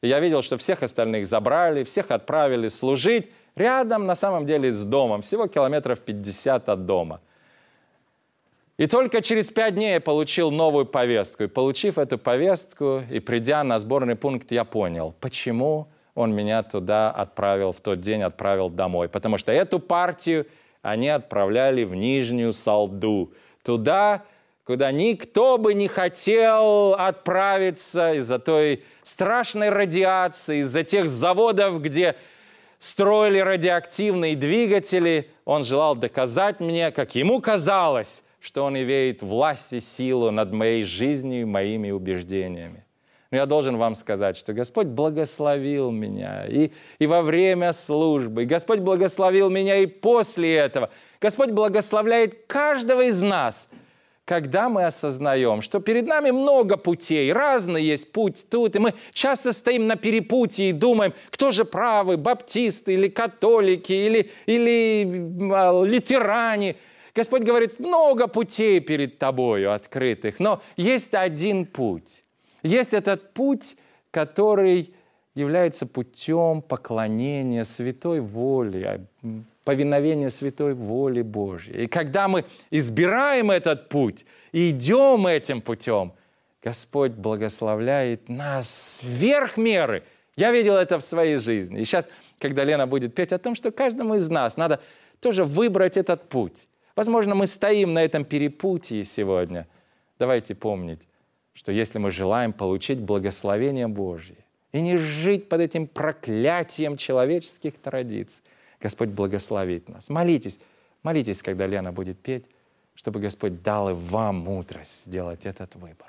И я видел, что всех остальных забрали, всех отправили служить рядом, на самом деле, с домом, всего километров пятьдесят от дома. И только через пять дней я получил новую повестку. И получив эту повестку и придя на сборный пункт, я понял, почему он меня туда отправил, в тот день отправил домой. Потому что эту партию они отправляли в Нижнюю Салду, туда, куда никто бы не хотел отправиться из-за той страшной радиации, из-за тех заводов, где строили радиоактивные двигатели. Он желал доказать мне, как ему казалось, что он имеет власть и силу над моей жизнью и моими убеждениями. Но я должен вам сказать, что Господь благословил меня и, и во время службы, и Господь благословил меня и после этого. Господь благословляет каждого из нас, когда мы осознаем, что перед нами много путей, разный есть путь тут, и мы часто стоим на перепутье и думаем, кто же правый, баптисты или католики, или, или а, лютеране. Господь говорит, много путей перед тобою открытых, но есть один путь. Есть этот путь, который является путем поклонения святой воле, повиновения святой воле Божьей. И когда мы избираем этот путь и идем этим путем, Господь благословляет нас сверх меры. Я видел это в своей жизни. И сейчас, когда Лена будет петь о том, что каждому из нас надо тоже выбрать этот путь. Возможно, мы стоим на этом перепутье сегодня. Давайте помнить, что если мы желаем получить благословение Божье и не жить под этим проклятием человеческих традиций, Господь благословит нас. Молитесь, молитесь, когда Лена будет петь, чтобы Господь дал и вам мудрость сделать этот выбор.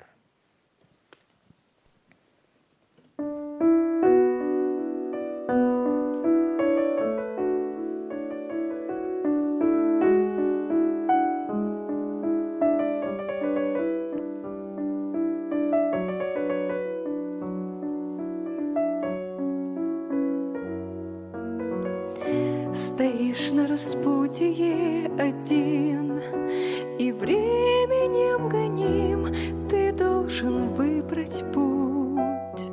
Стоишь на распутье один, и временем гоним, ты должен выбрать путь.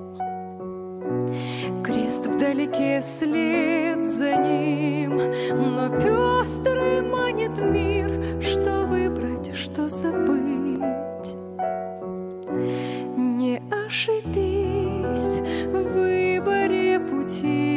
Крест вдалеке, след за ним, но пестрый манит мир, что выбрать, что забыть. Не ошибись в выборе пути.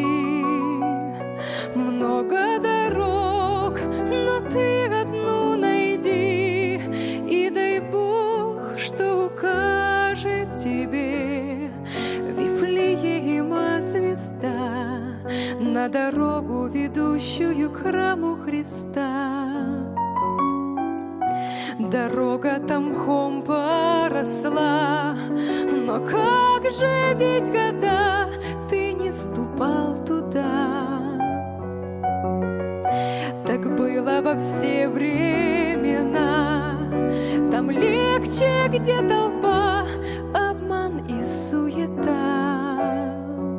Много дорог, но ты одну найди, и дай Бог, что укажет тебе Вифлеема звезда на дорогу, ведущую к храму Христа. Дорога там мхом поросла, но как же ведь года ты не ступал туда. Так было во все времена, там легче, где толпа, обман и суета.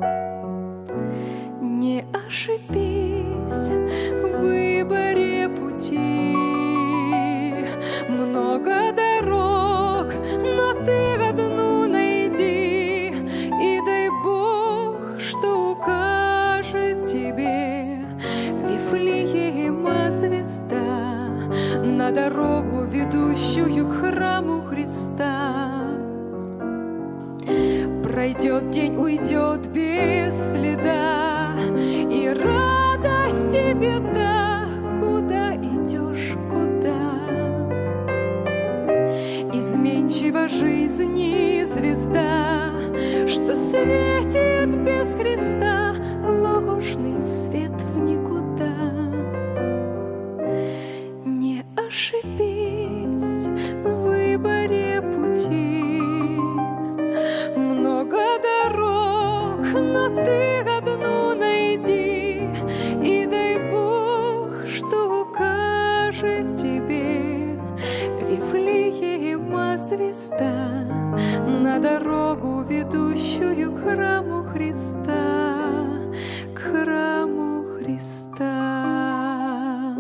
Не ошибись в выборе пути. Много дорог, но ты одну найди, и дай Бог, что укажет тебе Вифлеема звезда на дорогу, ведущую к храму Христа. Пройдет день, уйдет без следа, и радость и беда, куда идешь, куда. Изменчива жизни звезда, что светит без Христа, ложный свет в никуда. Не ошибись в выборе пути. Много дорог, но ты одну найди, и дай Бог, что укажет тебе Вифлеема звезда на дорогу, ведущую к храму Христа, к храму Христа.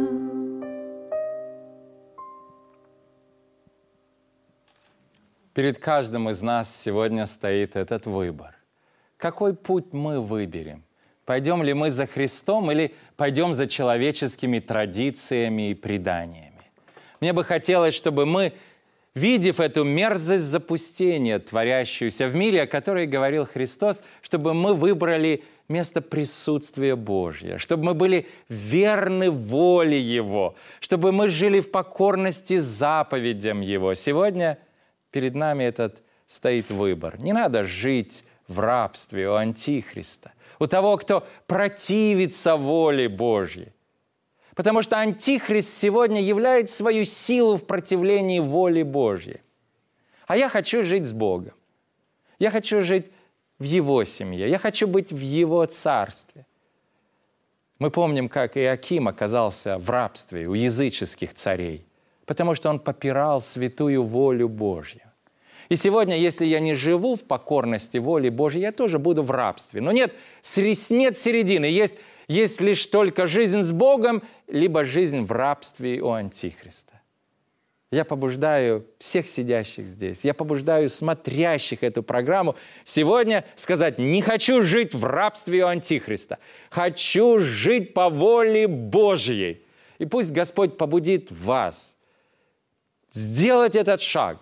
Перед каждым из нас сегодня стоит этот выбор. какой путь мы выберем. Пойдем ли мы за Христом или пойдем за человеческими традициями и преданиями. Мне бы хотелось, чтобы мы, видев эту мерзость запустения, творящуюся в мире, о которой говорил Христос, чтобы мы выбрали место присутствия Божьего, чтобы мы были верны воле Его, чтобы мы жили в покорности заповедям Его. Сегодня перед нами этот стоит выбор. Не надо жить в рабстве у Антихриста, у того, кто противится воле Божьей. Потому что Антихрист сегодня являет свою силу в противлении воле Божьей. А я хочу жить с Богом. Я хочу жить в Его семье. Я хочу быть в Его царстве. Мы помним, как Иоаким оказался в рабстве у языческих царей, потому что он попирал святую волю Божью. И сегодня, если я не живу в покорности воли Божьей, я тоже буду в рабстве. Но нет, нет середины. Есть, есть лишь только жизнь с Богом, либо жизнь в рабстве у Антихриста. Я побуждаю всех сидящих здесь, я побуждаю смотрящих эту программу сегодня сказать: не хочу жить в рабстве у Антихриста, хочу жить по воле Божьей. И пусть Господь побудит вас сделать этот шаг.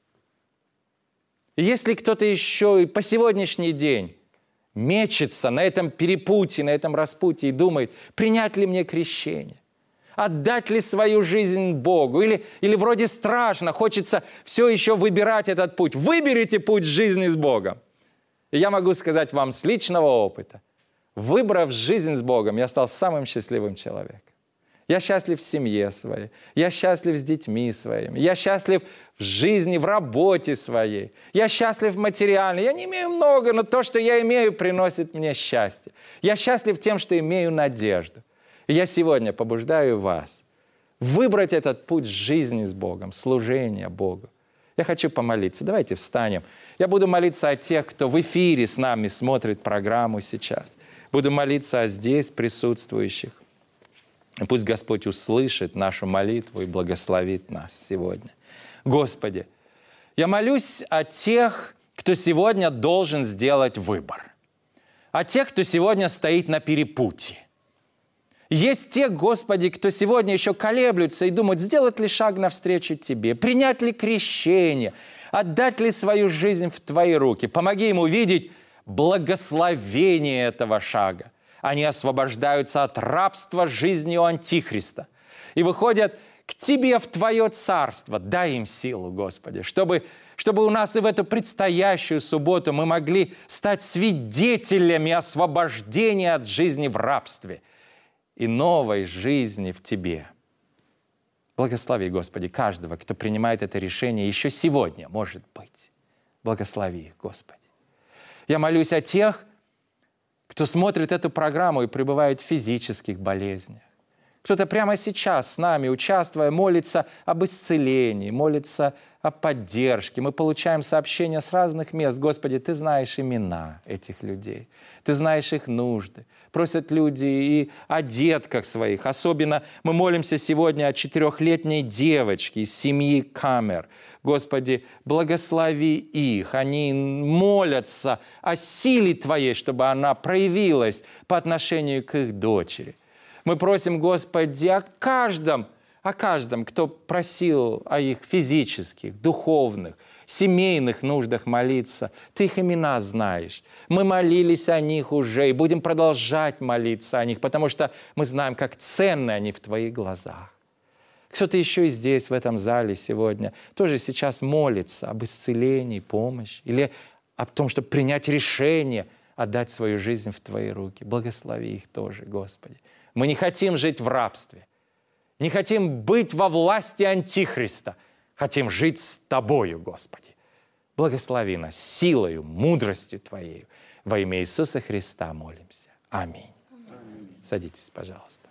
И если кто-то еще и по сегодняшний день мечется на этом перепутье, на этом распутье и думает, принять ли мне крещение, отдать ли свою жизнь Богу, или, или вроде страшно, хочется все еще выбирать этот путь. Выберите путь жизни с Богом. И я могу сказать вам с личного опыта, выбрав жизнь с Богом, я стал самым счастливым человеком. Я счастлив в семье своей, я счастлив с детьми своими, я счастлив в жизни, в работе своей, я счастлив материально. Я не имею много, но то, что я имею, приносит мне счастье. Я счастлив тем, что имею надежду. И я сегодня побуждаю вас выбрать этот путь жизни с Богом, служения Богу. Я хочу помолиться. Давайте встанем. Я буду молиться о тех, кто в эфире с нами смотрит программу сейчас. Буду молиться о здесь присутствующих. И пусть Господь услышит нашу молитву и благословит нас сегодня. Господи, я молюсь о тех, кто сегодня должен сделать выбор. О тех, кто сегодня стоит на перепутье. Есть те, Господи, кто сегодня еще колеблются и думают, сделать ли шаг навстречу Тебе, принять ли крещение, отдать ли свою жизнь в Твои руки. Помоги им увидеть благословение этого шага. Они освобождаются от рабства жизнью Антихриста и выходят к Тебе в Твое царство. Дай им силу, Господи, чтобы, чтобы у нас и в эту предстоящую субботу мы могли стать свидетелями освобождения от жизни в рабстве и новой жизни в Тебе. Благослови, Господи, каждого, кто принимает это решение еще сегодня, может быть. Благослови их, Господи. Я молюсь о тех, кто смотрит эту программу и пребывает в физических болезнях. Кто-то прямо сейчас с нами, участвуя, молится об исцелении, молится о поддержке. Мы получаем сообщения с разных мест. Господи, Ты знаешь имена этих людей. Ты знаешь их нужды. Просят люди и о детках своих. Особенно мы молимся сегодня о четырехлетней девочке из семьи Камер. Господи, благослови их. Они молятся о силе Твоей, чтобы она проявилась по отношению к их дочери. Мы просим, Господи, о каждом, о каждом, кто просил о их физических, духовных, семейных нуждах молиться. Ты их имена знаешь. Мы молились о них уже и будем продолжать молиться о них, потому что мы знаем, как ценны они в Твоих глазах. Кто-то еще и здесь, в этом зале сегодня, тоже сейчас молится об исцелении, помощи или о том, чтобы принять решение, отдать свою жизнь в Твои руки. Благослови их тоже, Господи. Мы не хотим жить в рабстве, не хотим быть во власти Антихриста, хотим жить с Тобою, Господи. Благослови нас силою, мудростью Твоей. Во имя Иисуса Христа молимся. Аминь. Аминь. Садитесь, пожалуйста.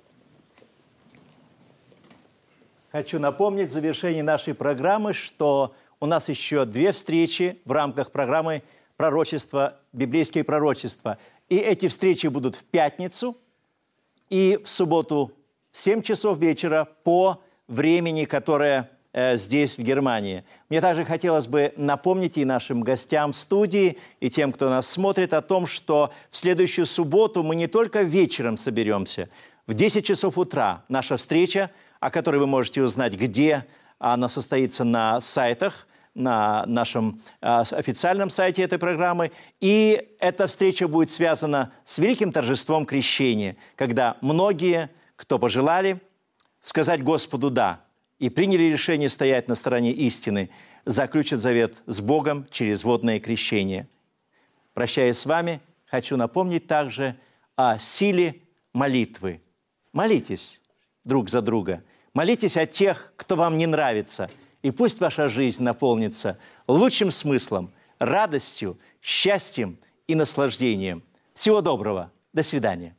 Хочу напомнить в завершении нашей программы, что у нас еще две встречи в рамках программы «Пророчество», «Библейские пророчества». И эти встречи будут в пятницу и в субботу в семь часов вечера по времени, которое э, здесь, в Германии. Мне также хотелось бы напомнить и нашим гостям в студии, и тем, кто нас смотрит, о том, что в следующую субботу мы не только вечером соберемся. В десять часов утра наша встреча, о которой вы можете узнать, где она состоится на сайтах, на нашем э, официальном сайте этой программы. И эта встреча будет связана с великим торжеством крещения, когда многие, кто пожелали сказать Господу «да» и приняли решение стоять на стороне истины, заключат завет с Богом через водное крещение. Прощаясь с вами, хочу напомнить также о силе молитвы. Молитесь друг за друга. Молитесь о тех, кто вам не нравится. И пусть ваша жизнь наполнится лучшим смыслом, радостью, счастьем и наслаждением. Всего доброго. До свидания.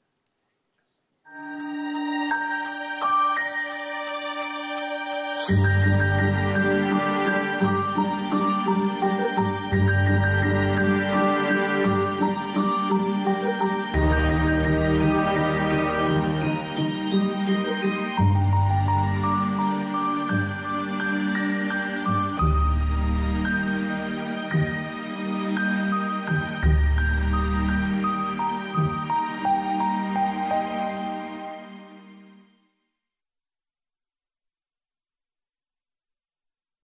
Thank you.